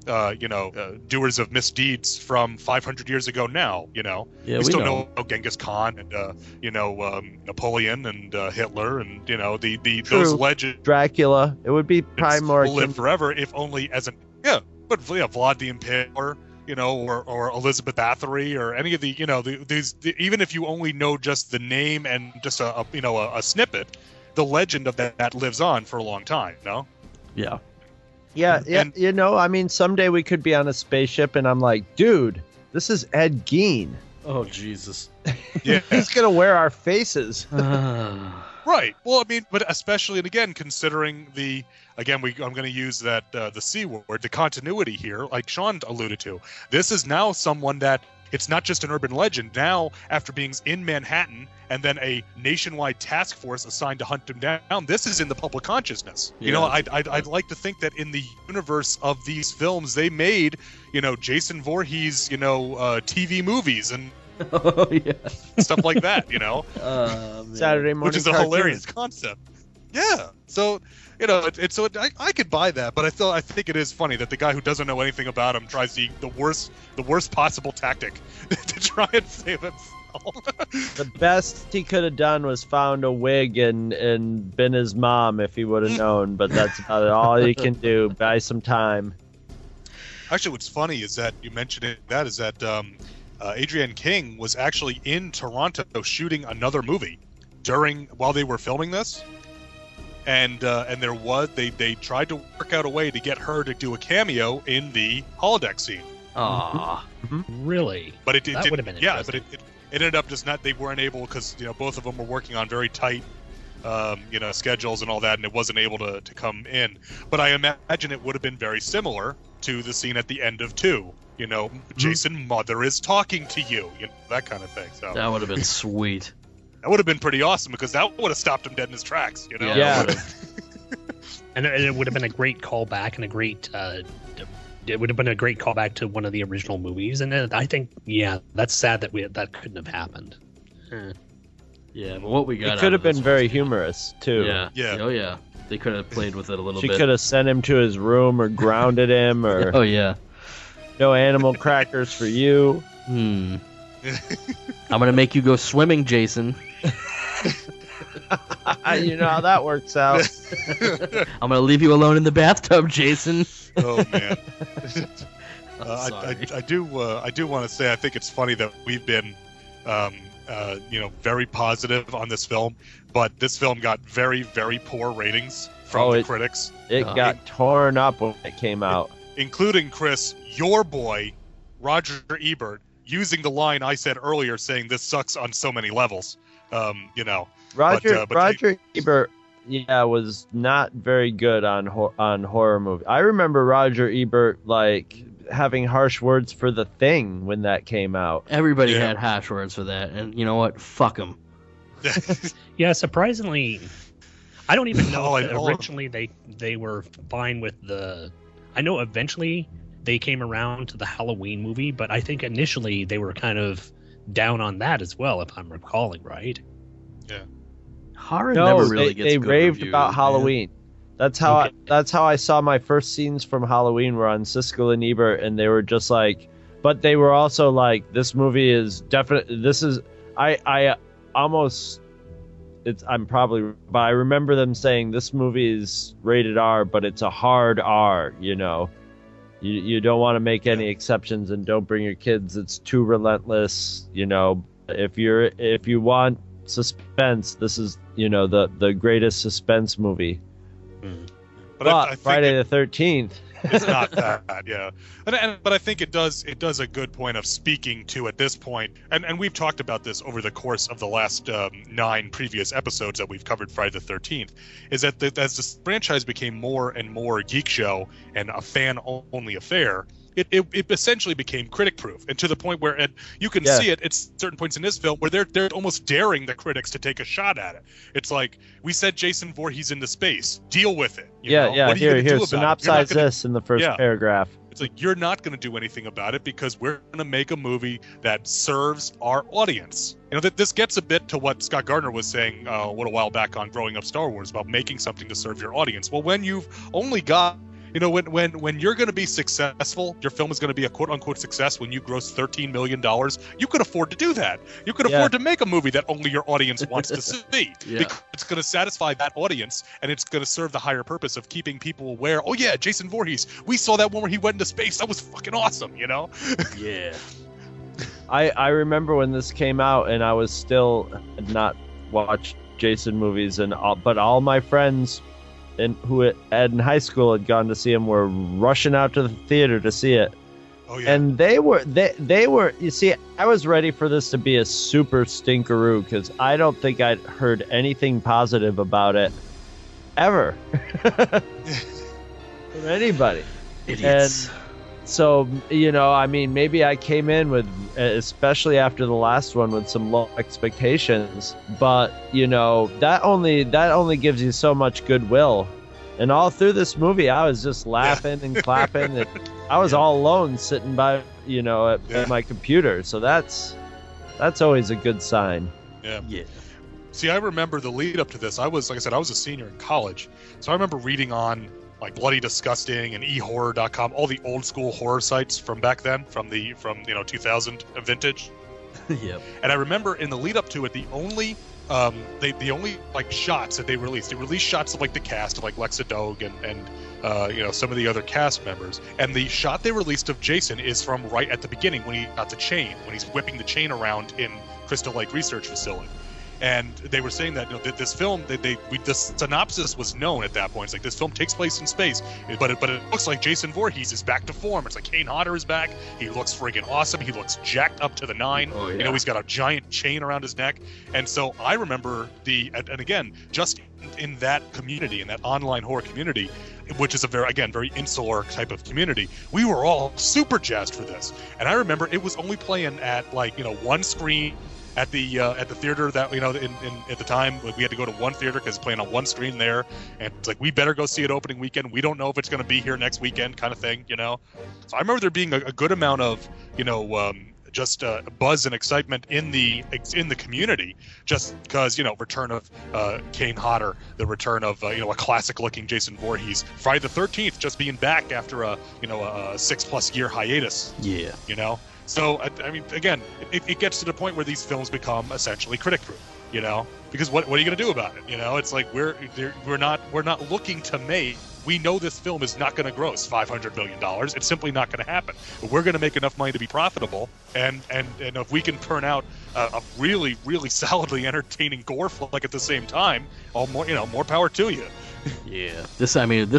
S6: doers of misdeeds from 500 years ago now,
S7: Yeah,
S6: we still know Genghis Khan and, Napoleon and Hitler and, those legends.
S4: Dracula. It would be probably more...
S6: will live forever if only as Vlad the Impaler, or Elizabeth Bathory or any of the, even if you only know just the name and just a snippet, the legend of that lives on for a long time, no?
S7: Yeah.
S4: Yeah,
S6: And-
S4: I mean, someday we could be on a spaceship and I'm like, dude, this is Ed Gein.
S7: Oh, Jesus.
S6: Yeah.
S4: He's going to wear our faces.
S6: Right. Well, I mean, but especially, and again, considering I'm going to use that the C word, the continuity here, like Sean alluded to. This is now someone that it's not just an urban legend. Now, after being in Manhattan and then a nationwide task force assigned to hunt him down, this is in the public consciousness.
S7: Yeah.
S6: I'd like to think that in the universe of these films, they made, Jason Voorhees, TV movies and
S7: Oh, yeah.
S6: stuff like that,
S7: Man.
S4: Saturday morning
S6: which is a
S4: cartoon.
S6: hilarious concept. Yeah. So, I could buy that, but I think it is funny that the guy who doesn't know anything about him tries the worst possible tactic to try and save himself.
S4: The best he could have done was found a wig and been his mom if he would have known, but that's about all he can do. Buy some time.
S6: Actually, what's funny is that you mentioned Adrienne King was actually in Toronto shooting another movie while they were filming this. And they tried to work out a way to get her to do a cameo in the holodeck scene.
S7: Aw.
S5: Really?
S6: But it
S5: That
S6: did,
S5: would have been
S6: yeah. But
S5: interesting.
S6: it ended up just not. They weren't able because both of them were working on very tight, schedules and all that, and it wasn't able to come in. But I imagine it would have been very similar to the scene at the end of 2. Jason, mother is talking to you. That kind of thing. So
S7: That would have been sweet.
S6: that would have been pretty awesome because that would have stopped him dead in his tracks.
S4: Yeah.
S5: And it would have been a great callback and a great. It would have been a great callback to one of the original movies, and I think, that's sad that that couldn't have happened.
S7: Yeah, but what we got
S4: It could
S7: out
S4: have
S7: of this
S4: been very
S7: was-
S4: humorous, too.
S6: Yeah.
S7: Oh, yeah. They could have played with it a little
S4: She
S7: bit.
S4: could have sent him to his room or grounded him or
S7: Oh, yeah.
S4: no animal crackers for you.
S7: I'm going to make you go swimming, Jason.
S4: You know how that works out.
S7: I'm going to leave you alone in the bathtub, Jason.
S6: Oh man.
S7: I'm sorry.
S6: I do want to say I think it's funny that we've been very positive on this film, but this film got very, very poor ratings from the critics,
S4: It got torn up when it came out.
S6: including Chris, your boy, Roger Ebert, using the line I said earlier, saying this sucks on so many levels.
S4: Roger
S6: but
S4: Ebert, was not very good on horror movies. I remember Roger Ebert having harsh words for The Thing when that came out.
S7: Everybody
S6: Yeah.
S7: had harsh words for that, and you know what? Fuck them.
S5: Yeah, surprisingly, I don't even know if
S6: Oh,
S5: originally they were fine with the. I know eventually they came around to the Halloween movie, but I think initially they were kind of down on that as well, if I'm recalling right.
S7: Horror
S4: No,
S7: never really gets
S4: they
S7: good
S4: raved
S7: reviews,
S4: about
S7: man.
S4: Halloween. That's how I saw my first scenes from Halloween were on Siskel and Ebert, and they were just like, but they were also like, this movie is definitely. This is I almost. I'm probably, but I remember them saying this movie is rated R, but it's a hard R. You don't want to make any exceptions, and don't bring your kids. It's too relentless. If you want suspense, this is the greatest suspense movie. But Friday the 13th.
S6: It's not that, yeah. But I think it does a good point of speaking to, at this point, and we've talked about this over the course of the last 9 previous episodes that we've covered Friday the 13th, is that as this franchise became more and more geek show and a fan-only affair, it essentially became critic-proof, and to the point where you can see it at certain points in this film where they're almost daring the critics to take a shot at it. It's like, we said Jason Voorhees into space. Deal with it. You know? What are you gonna do about
S4: synopsize this in the first paragraph.
S6: It's like, you're not going to do anything about it because we're going to make a movie that serves our audience. You know, that this gets a bit to what Scott Gardner was saying a little while back on Growing Up Star Wars about making something to serve your audience. Well, when you've only got, you know, when you're going to be successful, your film is going to be a quote-unquote success when you gross $13 million, you could afford to do that. You could afford to make a movie that only your audience wants to see. Because it's going to satisfy that audience, and it's going to serve the higher purpose of keeping people aware, oh yeah, Jason Voorhees, we saw that one where he went into space. That was fucking awesome, you know?
S7: Yeah.
S4: I remember when this came out, and I was still not watched Jason movies, but all my friends who in high school had gone to see him were rushing out to the theater to see it.
S6: Oh, yeah.
S4: And they were, you see, I was ready for this to be a super stinkeroo because I don't think I'd heard anything positive about it ever from anybody.
S7: Idiots.
S4: And so, you know, I mean, maybe I came in with, especially after the last one, with some low expectations, but you know, that only gives you so much goodwill. And all through this movie, I was just laughing and clapping. And I was all alone sitting by, you know, at my computer. So that's always a good sign.
S6: Yeah. See, I remember the lead up to this. I was a senior in college, so I remember reading on like Bloody Disgusting and eHorror.com, all the old school horror sites from back then, from 2000 vintage.
S7: Yep.
S6: And I remember in the lead up to it, the only like shots that they released shots of like the cast of like Lexa Dogue and you know, some of the other cast members. And the shot they released of Jason is from right at the beginning when he got the chain, when he's whipping the chain around in Crystal Lake Research Facility. And they were saying that, you know, that this film, the synopsis was known at that point. It's like, this film takes place in space, but it looks like Jason Voorhees is back to form. It's like Kane Hodder is back. He looks friggin' awesome. He looks jacked up to the 9.
S7: Oh, yeah.
S6: You know, he's got a giant chain around his neck. And so I remember and again, just in that community, in that online horror community, which is a very insular type of community, we were all super jazzed for this. And I remember it was only playing at, like, you know, one screen at the theater that, you know, at the time we had to go to one theater because it's playing on one screen there, and it's like, we better go see it opening weekend. We don't know if it's going to be here next weekend, kind of thing, you know. So I remember there being a good amount of, you know, just buzz and excitement in the community, just because, you know, return of Kane Hodder, the return of you know, a classic looking Jason Voorhees, Friday the 13th just being back after a 6+ year hiatus.
S7: Yeah.
S6: You know. So, I mean, again, it gets to the point where these films become essentially critic-proof, you know, because what are you going to do about it? You know, it's like we're not looking to make. We know this film is not going to gross $500 million. It's simply not going to happen. But we're going to make enough money to be profitable, and if we can turn out a really, really solidly entertaining gore flick at the same time, more power to you.
S7: Yeah. This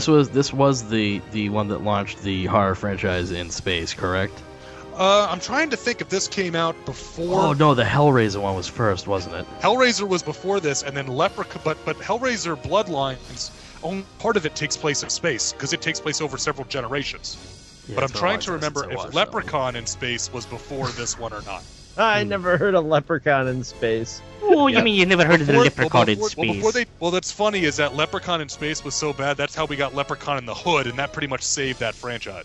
S7: was the one that launched the horror franchise in space, correct?
S6: I'm trying to think if this came out before.
S7: Oh no, the Hellraiser one was first, wasn't it?
S6: Hellraiser was before this, and then Leprechaun. But Hellraiser Bloodlines, only part of it takes place in space because it takes place over several generations. Yeah, but I'm trying to remember if Leprechaun in space was before this one or not.
S4: I never heard of Leprechaun in space.
S9: Oh, you mean you never heard of the Leprechaun in space?
S6: Well, that's funny, is that Leprechaun in space was so bad, that's how we got Leprechaun in the Hood, and that pretty much saved that franchise.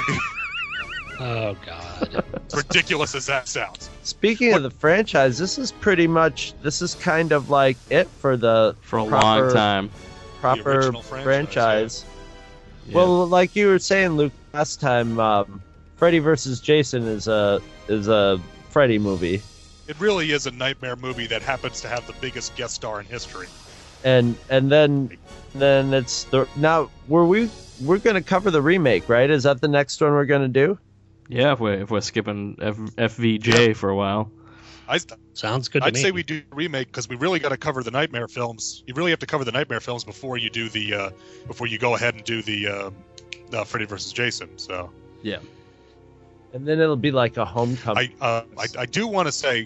S5: Oh, God.
S6: As ridiculous as that sounds.
S4: Speaking of the franchise, this is kind of like it for a
S7: long time.
S4: Proper franchise. Yeah. Well, like you were saying, Luke, last time, Freddy vs. Jason is a Freddy movie.
S6: It really is a nightmare movie that happens to have the biggest guest star in history.
S4: And then it's we're going to cover the remake, right? Is that the next one we're going to do?
S7: Yeah, if we're skipping FVJ for a while.
S5: Sounds good to
S6: I'd
S5: me.
S6: say we do a remake because we really got to cover the Nightmare films. You really have to cover the Nightmare films before you do before you go ahead and do the Freddy vs. Jason. So
S7: Yeah.
S4: And then it'll be like a homecoming.
S6: I do want to say,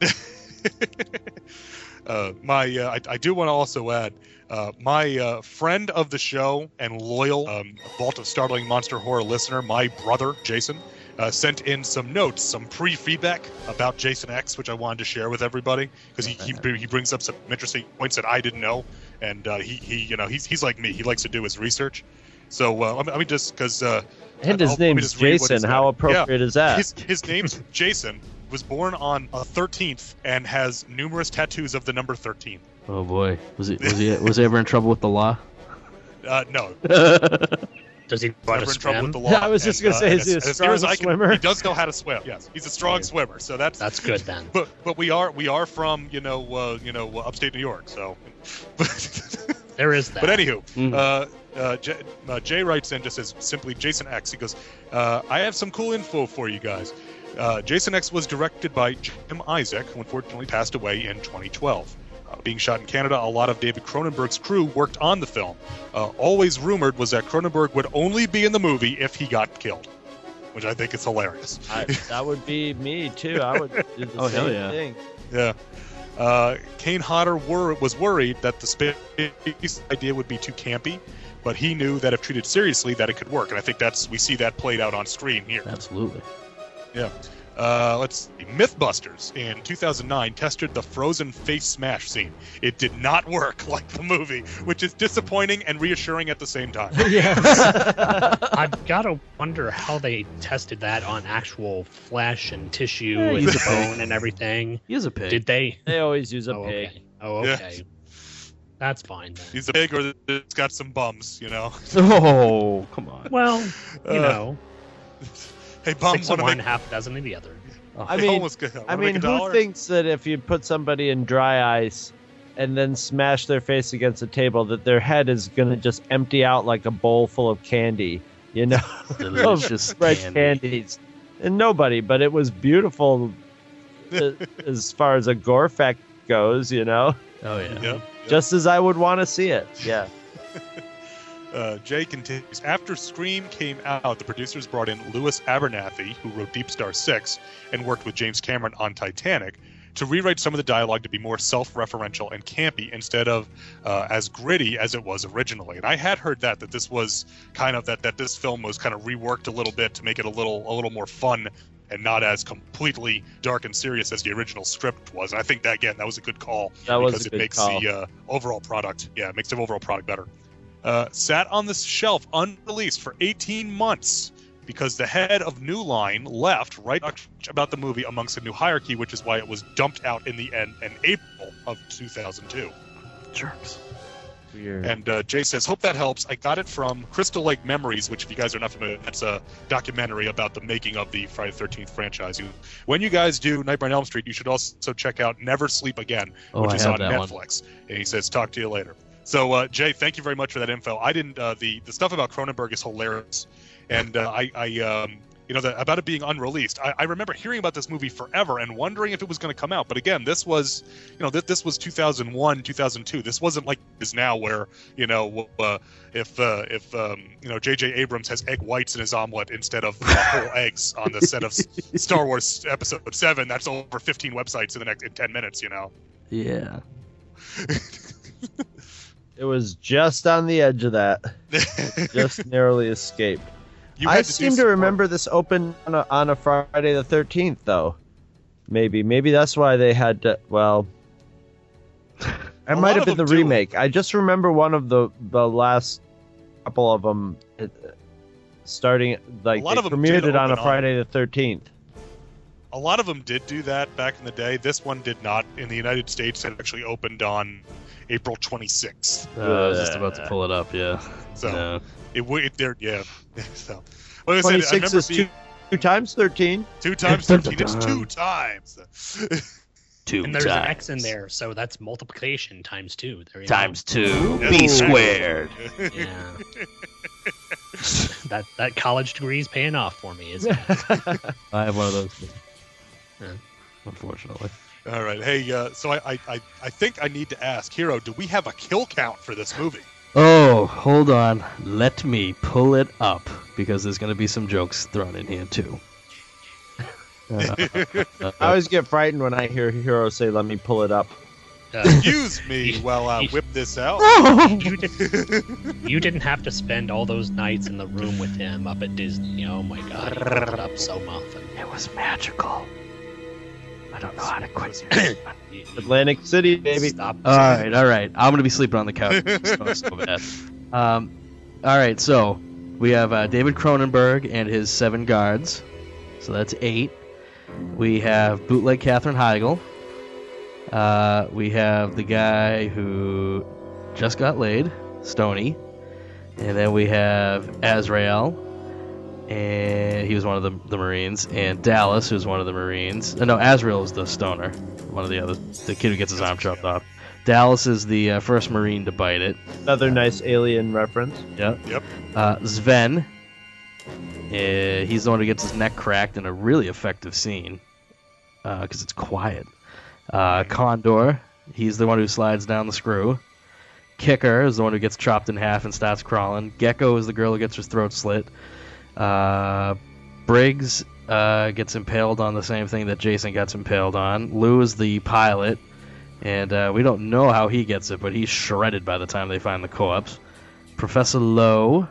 S6: I do want to also add, my friend of the show and loyal Vault of Startling Monster Horror listener, my brother Jason, sent in some notes, some pre-feedback about Jason X, which I wanted to share with everybody because he brings up some interesting points that I didn't know, and he's like me, he likes to do his research. So let me just because
S4: and his name's Jason. How appropriate is that?
S6: His name's Jason. Was born on 13th and has numerous tattoos of the number 13.
S7: Oh boy, was he ever in trouble with the law?
S6: No.
S5: Does he
S6: Never in trouble with the law?
S4: I was just gonna say, is he a strong swimmer?
S6: He does know how to swim. Yes, he's a strong swimmer. So that's
S5: good then.
S6: But we are from upstate New York. So
S5: there is that.
S6: But anywho, Jay writes in just says simply Jason X. He goes, I have some cool info for you guys. Jason X was directed by Jim Isaac, who unfortunately passed away in 2012. Being shot in Canada, a lot of David Cronenberg's crew worked on the film. Always rumored was that Cronenberg would only be in the movie if he got killed, which I think is hilarious.
S4: That would be me, too. I would do the same thing.
S6: Yeah. Kane Hodder was worried that the space idea would be too campy, but he knew that if treated seriously, that it could work. And I think we see that played out on screen here.
S7: Absolutely.
S6: Yeah. Let's see. Mythbusters in 2009 tested the frozen face smash scene. It did not work like the movie, which is disappointing and reassuring at the same time.
S5: I've got to wonder how they tested that on actual flesh and tissue and bone and everything.
S7: He's a pig.
S5: Did they?
S4: They always use a pig.
S5: Okay. Oh, okay. Yeah. That's fine then.
S6: He's a pig or it's got some bums, you know?
S7: Oh, come on.
S5: Well, you know.
S6: Hey, bum,
S5: 6 of one, half a dozen of the other.
S4: I mean, who thinks that if you put somebody in dry ice and then smash their face against a table, that their head is going to just empty out like a bowl full of candy, you know?
S7: Delicious
S4: red candies. And nobody, but it was beautiful as far as a gore effect goes, you know?
S7: Oh, yeah.
S6: Yep.
S4: Just as I would want to see it, yeah.
S6: Jay continues, after Scream came out, the producers brought in Louis Abernathy, who wrote Deep Star 6 and worked with James Cameron on Titanic, to rewrite some of the dialogue to be more self-referential and campy instead of as gritty as it was originally. And I had heard that this was kind of that this film was kind of reworked a little bit to make it a little more fun and not as completely dark and serious as the original script was. And I think that was a good call because it makes the overall product better. Sat on the shelf unreleased for 18 months because the head of New Line left right about the movie amongst the new hierarchy, which is why it was dumped out in the end in April of 2002.
S7: Jerks.
S4: Weird.
S6: And Jay says, hope that helps. I got it from Crystal Lake Memories, which if you guys are not familiar, that's a documentary about the making of the Friday the 13th franchise. When you guys do Nightmare on Elm Street, you should also check out Never Sleep Again, which is on Netflix. And he says, talk to you later. So, Jay, thank you very much for that info. I didn't. The stuff about Cronenberg is hilarious, and about it being unreleased. I remember hearing about this movie forever and wondering if it was going to come out. But again, this was, this was 2001, 2002. This wasn't like this now, where if J.J. Abrams has egg whites in his omelet instead of whole eggs on the set of Star Wars Episode 7, that's over 15 websites in 10 minutes.
S7: Yeah.
S4: It was just on the edge of that. Just narrowly escaped. I seem to remember this opened on a Friday the 13th, though. Maybe that's why they had to. Well, it might have been the remake. I just remember one of the last couple of them starting like they premiered it on a Friday the 13th.
S6: A lot of them did do that back in the day. This one did not. In the United States, it actually opened on April 26th.
S7: I was just about to pull it up, yeah.
S6: So So,
S4: 26 is 2 times 13.
S6: 2 times 13. It's 2 times.
S5: And there's an X in there, so that's multiplication times 2. There you
S8: times
S5: go.
S8: 2. B squared.
S5: Yeah. that college degree is paying off for me, isn't it?
S7: I have one of those.
S5: Yeah.
S7: unfortunately.
S6: All right. Hey, so I think I need to ask, Hero, do we have a kill count for this movie?
S7: Oh, hold on. Let me pull it up, because there's going to be some jokes thrown in here, too.
S4: I always get frightened when I hear Hero say, "Let me pull it up."
S6: Excuse me while I whip this out.
S5: You didn't have to spend all those nights in the room with him up at Disney. Oh my God, he pulled it up so often.
S7: It was magical. I don't know how to quit.
S4: Atlantic City, baby.
S5: Stop.
S7: All right. I'm going to be sleeping on the couch. So bad. All right, so we have David Cronenberg and his 7 guards. So that's 8. We have bootleg Katherine Heigl. We have the guy who just got laid, Stoney. And then we have Azrael, and he was one of the Marines. And Dallas, who's one of the Marines. No, Azrael is the stoner, one of the others, the kid who gets his arm chopped off. Dallas is the first Marine to bite it.
S4: Another nice alien reference.
S7: Yep.
S6: Yep.
S7: Sven. He's the one who gets his neck cracked in a really effective scene because it's quiet. Condor, he's the one who slides down the screw. Kicker is the one who gets chopped in half and starts crawling. Gecko is the girl who gets her throat slit. Briggs gets impaled on the same thing that Jason gets impaled on. Lou is the pilot, and we don't know how he gets it, but he's shredded by the time they find the corpse. Professor Lowe,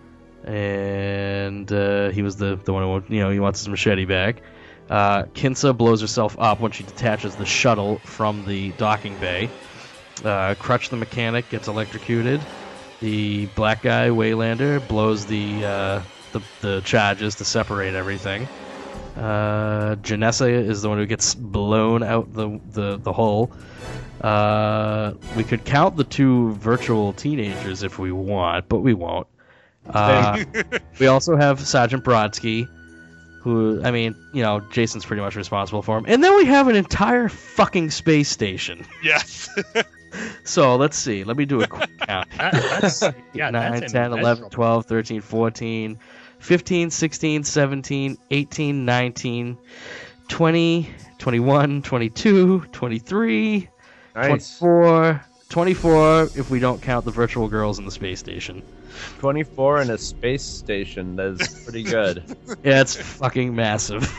S7: and he was the one who, he wants his machete back. Kinsa blows herself up when she detaches the shuttle from the docking bay. Crutch the mechanic gets electrocuted. The black guy, Waylander, blows the charges to separate everything. Janessa is the one who gets blown out the hole. We could count the 2 virtual teenagers if we want, but we won't. We also have Sergeant Brodsky, who, Jason's pretty much responsible for him. And then we have an entire fucking space station.
S6: Yes.
S7: So, let's see. Let me do a quick count. 9, 10, 11, 12, 13, 14, 15, 16, 17, 18, 19, 20, 21, 22, 23,
S4: Nice.
S7: 24 if we don't count the virtual girls in the space station.
S4: 24 in a space station. That's pretty good.
S7: Yeah, it's fucking massive.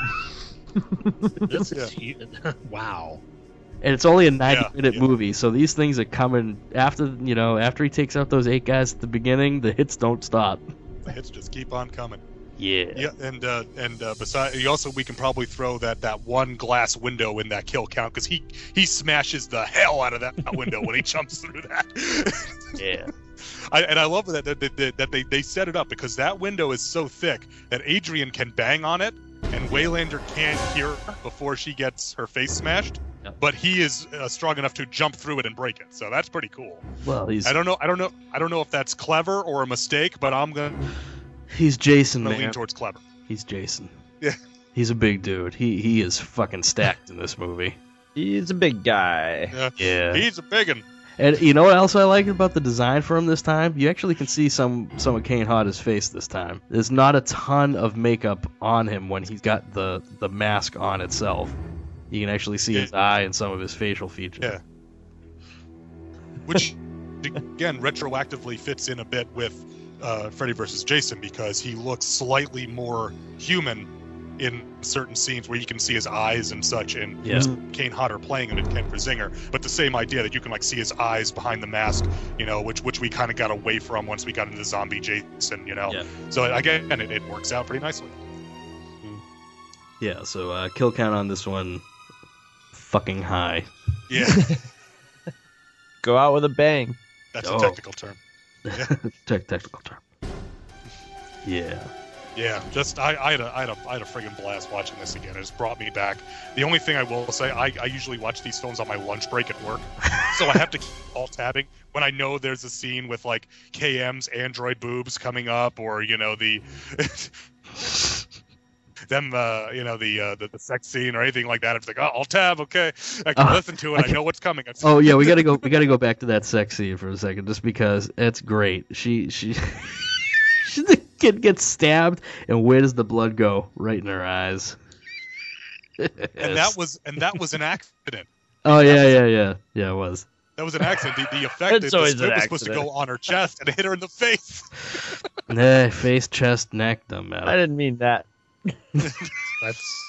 S5: This is wow.
S7: And it's only a 90-minute movie, so these things are coming after he takes out those 8 guys at the beginning. The hits don't stop.
S6: The hits just keep on coming.
S7: Yeah.
S6: Yeah, and besides, we can probably throw that one glass window in that kill count, because he smashes the hell out of that window when he jumps through that.
S7: Yeah.
S6: I love that they set it up, because that window is so thick that Adrian can bang on it and Waylander can't hear her before she gets her face smashed. Yep. But he is strong enough to jump through it and break it. So that's pretty cool.
S7: Well,
S6: I don't know if that's clever or a mistake, but
S7: he's Jason, man.
S6: Lean towards clever.
S7: He's Jason.
S6: Yeah.
S7: He's a big dude. He is fucking stacked in this movie.
S4: He's a big guy.
S7: Yeah.
S6: He's a big one.
S7: And you know what else I like about the design for him this time? You actually can see some of Kane Hodder's face this time. There's not a ton of makeup on him when he's got the mask on itself. You can actually see his eye and some of his facial features.
S6: Yeah. Which, again, retroactively fits in a bit with Freddy vs. Jason, because he looks slightly more human in certain scenes where you can see his eyes and such, and Kane Hodder playing him in Ken Krasinger. But the same idea that you can see his eyes behind the mask, which we kind of got away from once we got into Zombie Jason, Yeah. So again, it works out pretty nicely.
S7: Yeah. So kill count on this one, fucking high.
S6: Yeah.
S4: Go out with a bang.
S6: That's a technical term. Yeah.
S7: Technical term. Yeah.
S6: Yeah, I had a friggin' blast watching this again. It just brought me back. The only thing I will say, I usually watch these films on my lunch break at work, so I have to keep alt-tabbing when I know there's a scene with like KM's android boobs coming up, or the the sex scene or anything like that. It's like, oh, alt-tab, okay, I can listen to it. I know what's coming.
S7: Oh yeah, we gotta go back to that sex scene for a second, just because it's great. She the kid gets stabbed, and where does the blood go? Right in her eyes.
S6: and that was an accident.
S7: Oh yeah, it was.
S6: That was an accident. The effect
S4: It's
S6: the
S4: always
S6: squib
S4: an
S6: was supposed to go on her chest and hit her in the face.
S7: Face, chest, neck, don't matter.
S4: I didn't mean that.
S5: That's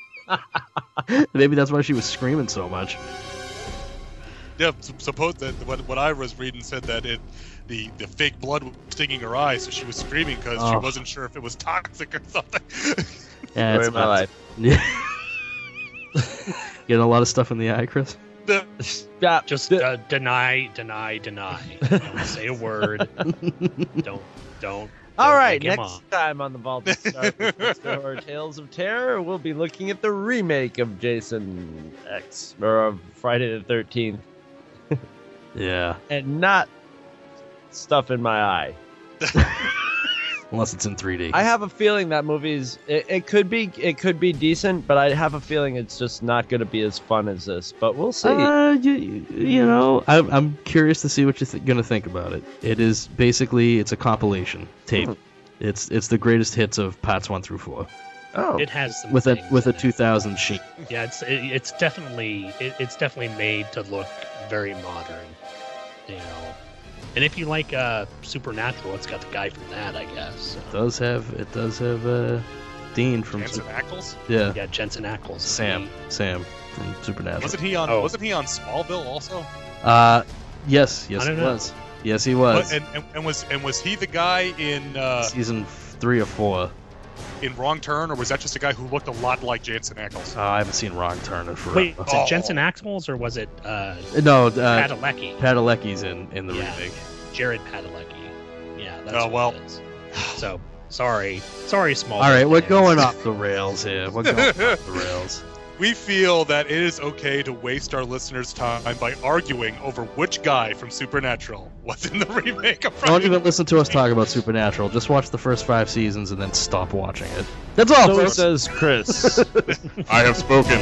S7: Maybe that's why she was screaming so much.
S6: Yeah, suppose that what I was reading said that the fake blood was stinging her eye, so she was screaming because she wasn't sure if it was toxic or something.
S7: Yeah,
S4: Story of my life.
S7: Yeah. Getting a lot of stuff in the eye, Chris?
S4: Yeah,
S5: just deny. Don't say a word. Don't.
S4: All right,
S5: egg him
S4: next
S5: on.
S4: time on the Vault of Star Horror Tales of Terror, we'll be looking at the remake of Jason X, or of Friday the 13th,
S7: Yeah.
S4: and not stuff in my eye.
S7: Unless it's in 3D.
S4: I have a feeling that movie's it could be decent, but I have a feeling it's just not going to be as fun as this. But we'll see.
S7: You know, I'm curious to see what you're going to think about it. It is basically it's a compilation tape. It's the greatest hits of parts 1 through 4.
S4: Oh,
S5: It has some
S7: With
S5: things
S7: a
S5: in it.
S7: 2000 sheet.
S5: Yeah, it's definitely made to look very modern, you know. And if you like Supernatural, it's got the guy from that, I guess. So.
S7: It does have Dean from
S6: Jensen Ackles?
S5: Yeah, Jensen Ackles.
S7: Sam from Supernatural.
S6: Wasn't he on Smallville also?
S7: Yes,
S5: I
S7: he
S5: don't know.
S7: was. Yes, he was.
S6: And was he the guy in
S7: Season 3 or 4.
S6: in Wrong Turn, or was that just a guy who looked a lot like Jensen Ackles?
S7: I haven't seen Wrong Turn in forever.
S5: Wait, was it Jensen Ackles or was it
S7: No,
S5: Padalecki?
S7: Padalecki's in the remake.
S5: Jared Padalecki. Yeah, that's
S6: Oh, well.
S5: what it is. So, sorry, small.
S7: All right, we're
S5: fans.
S7: going off the rails here. We're going off the rails.
S6: We feel that it is okay to waste our listeners' time by arguing over which guy from Supernatural was in the remake of Friday
S7: Don't even listen to us talk about Supernatural. Just watch the first 5 seasons and then stop watching it. That's all,
S4: so
S7: folks.
S4: says Chris.
S2: I have spoken.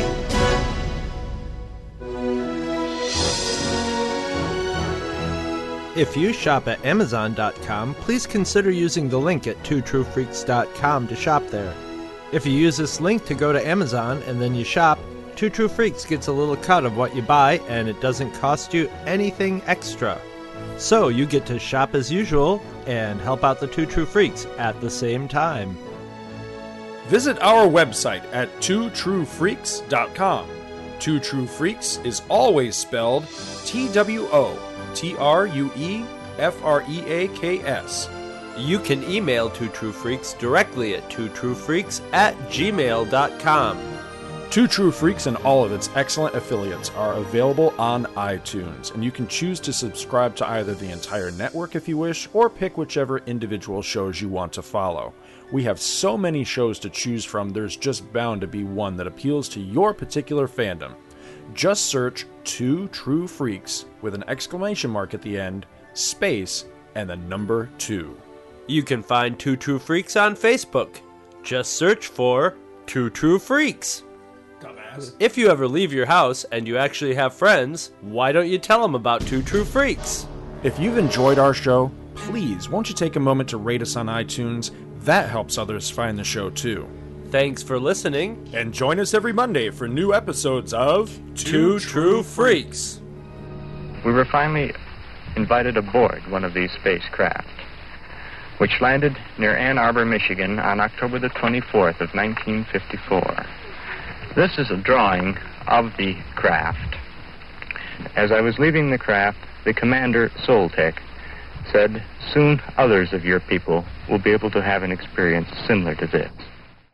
S10: If you shop at Amazon.com, please consider using the link at twotruefreaks.com to shop there. If you use this link to go to Amazon and then you shop, Two True Freaks gets a little cut of what you buy and it doesn't cost you anything extra. So you get to shop as usual and help out the Two True Freaks at the same time.
S11: Visit our website at twotruefreaks.com. Two True Freaks is always spelled TWOTRUEFREAKS.
S10: You can email Two True Freaks directly at twotruefreaks@gmail.com.
S11: Two True Freaks and all of its excellent affiliates are available on iTunes, and you can choose to subscribe to either the entire network if you wish, or pick whichever individual shows you want to follow. We have so many shows to choose from, there's just bound to be one that appeals to your particular fandom. Just search Two True Freaks with an exclamation mark at the end, space, and the number 2.
S10: You can find Two True Freaks on Facebook. Just search for Two True Freaks.
S11: Dumbass.
S10: If you ever leave your house and you actually have friends, why don't you tell them about Two True Freaks?
S11: If you've enjoyed our show, please won't you take a moment to rate us on iTunes? That helps others find the show too.
S10: Thanks for listening.
S11: And join us every Monday for new episodes of
S10: Two True Freaks.
S12: We were finally invited aboard one of these spacecraft, which landed near Ann Arbor, Michigan on October the 24th of 1954. This is a drawing of the craft. As I was leaving the craft, the commander, Soltec, said, "Soon others of your people will be able to have an experience similar to this."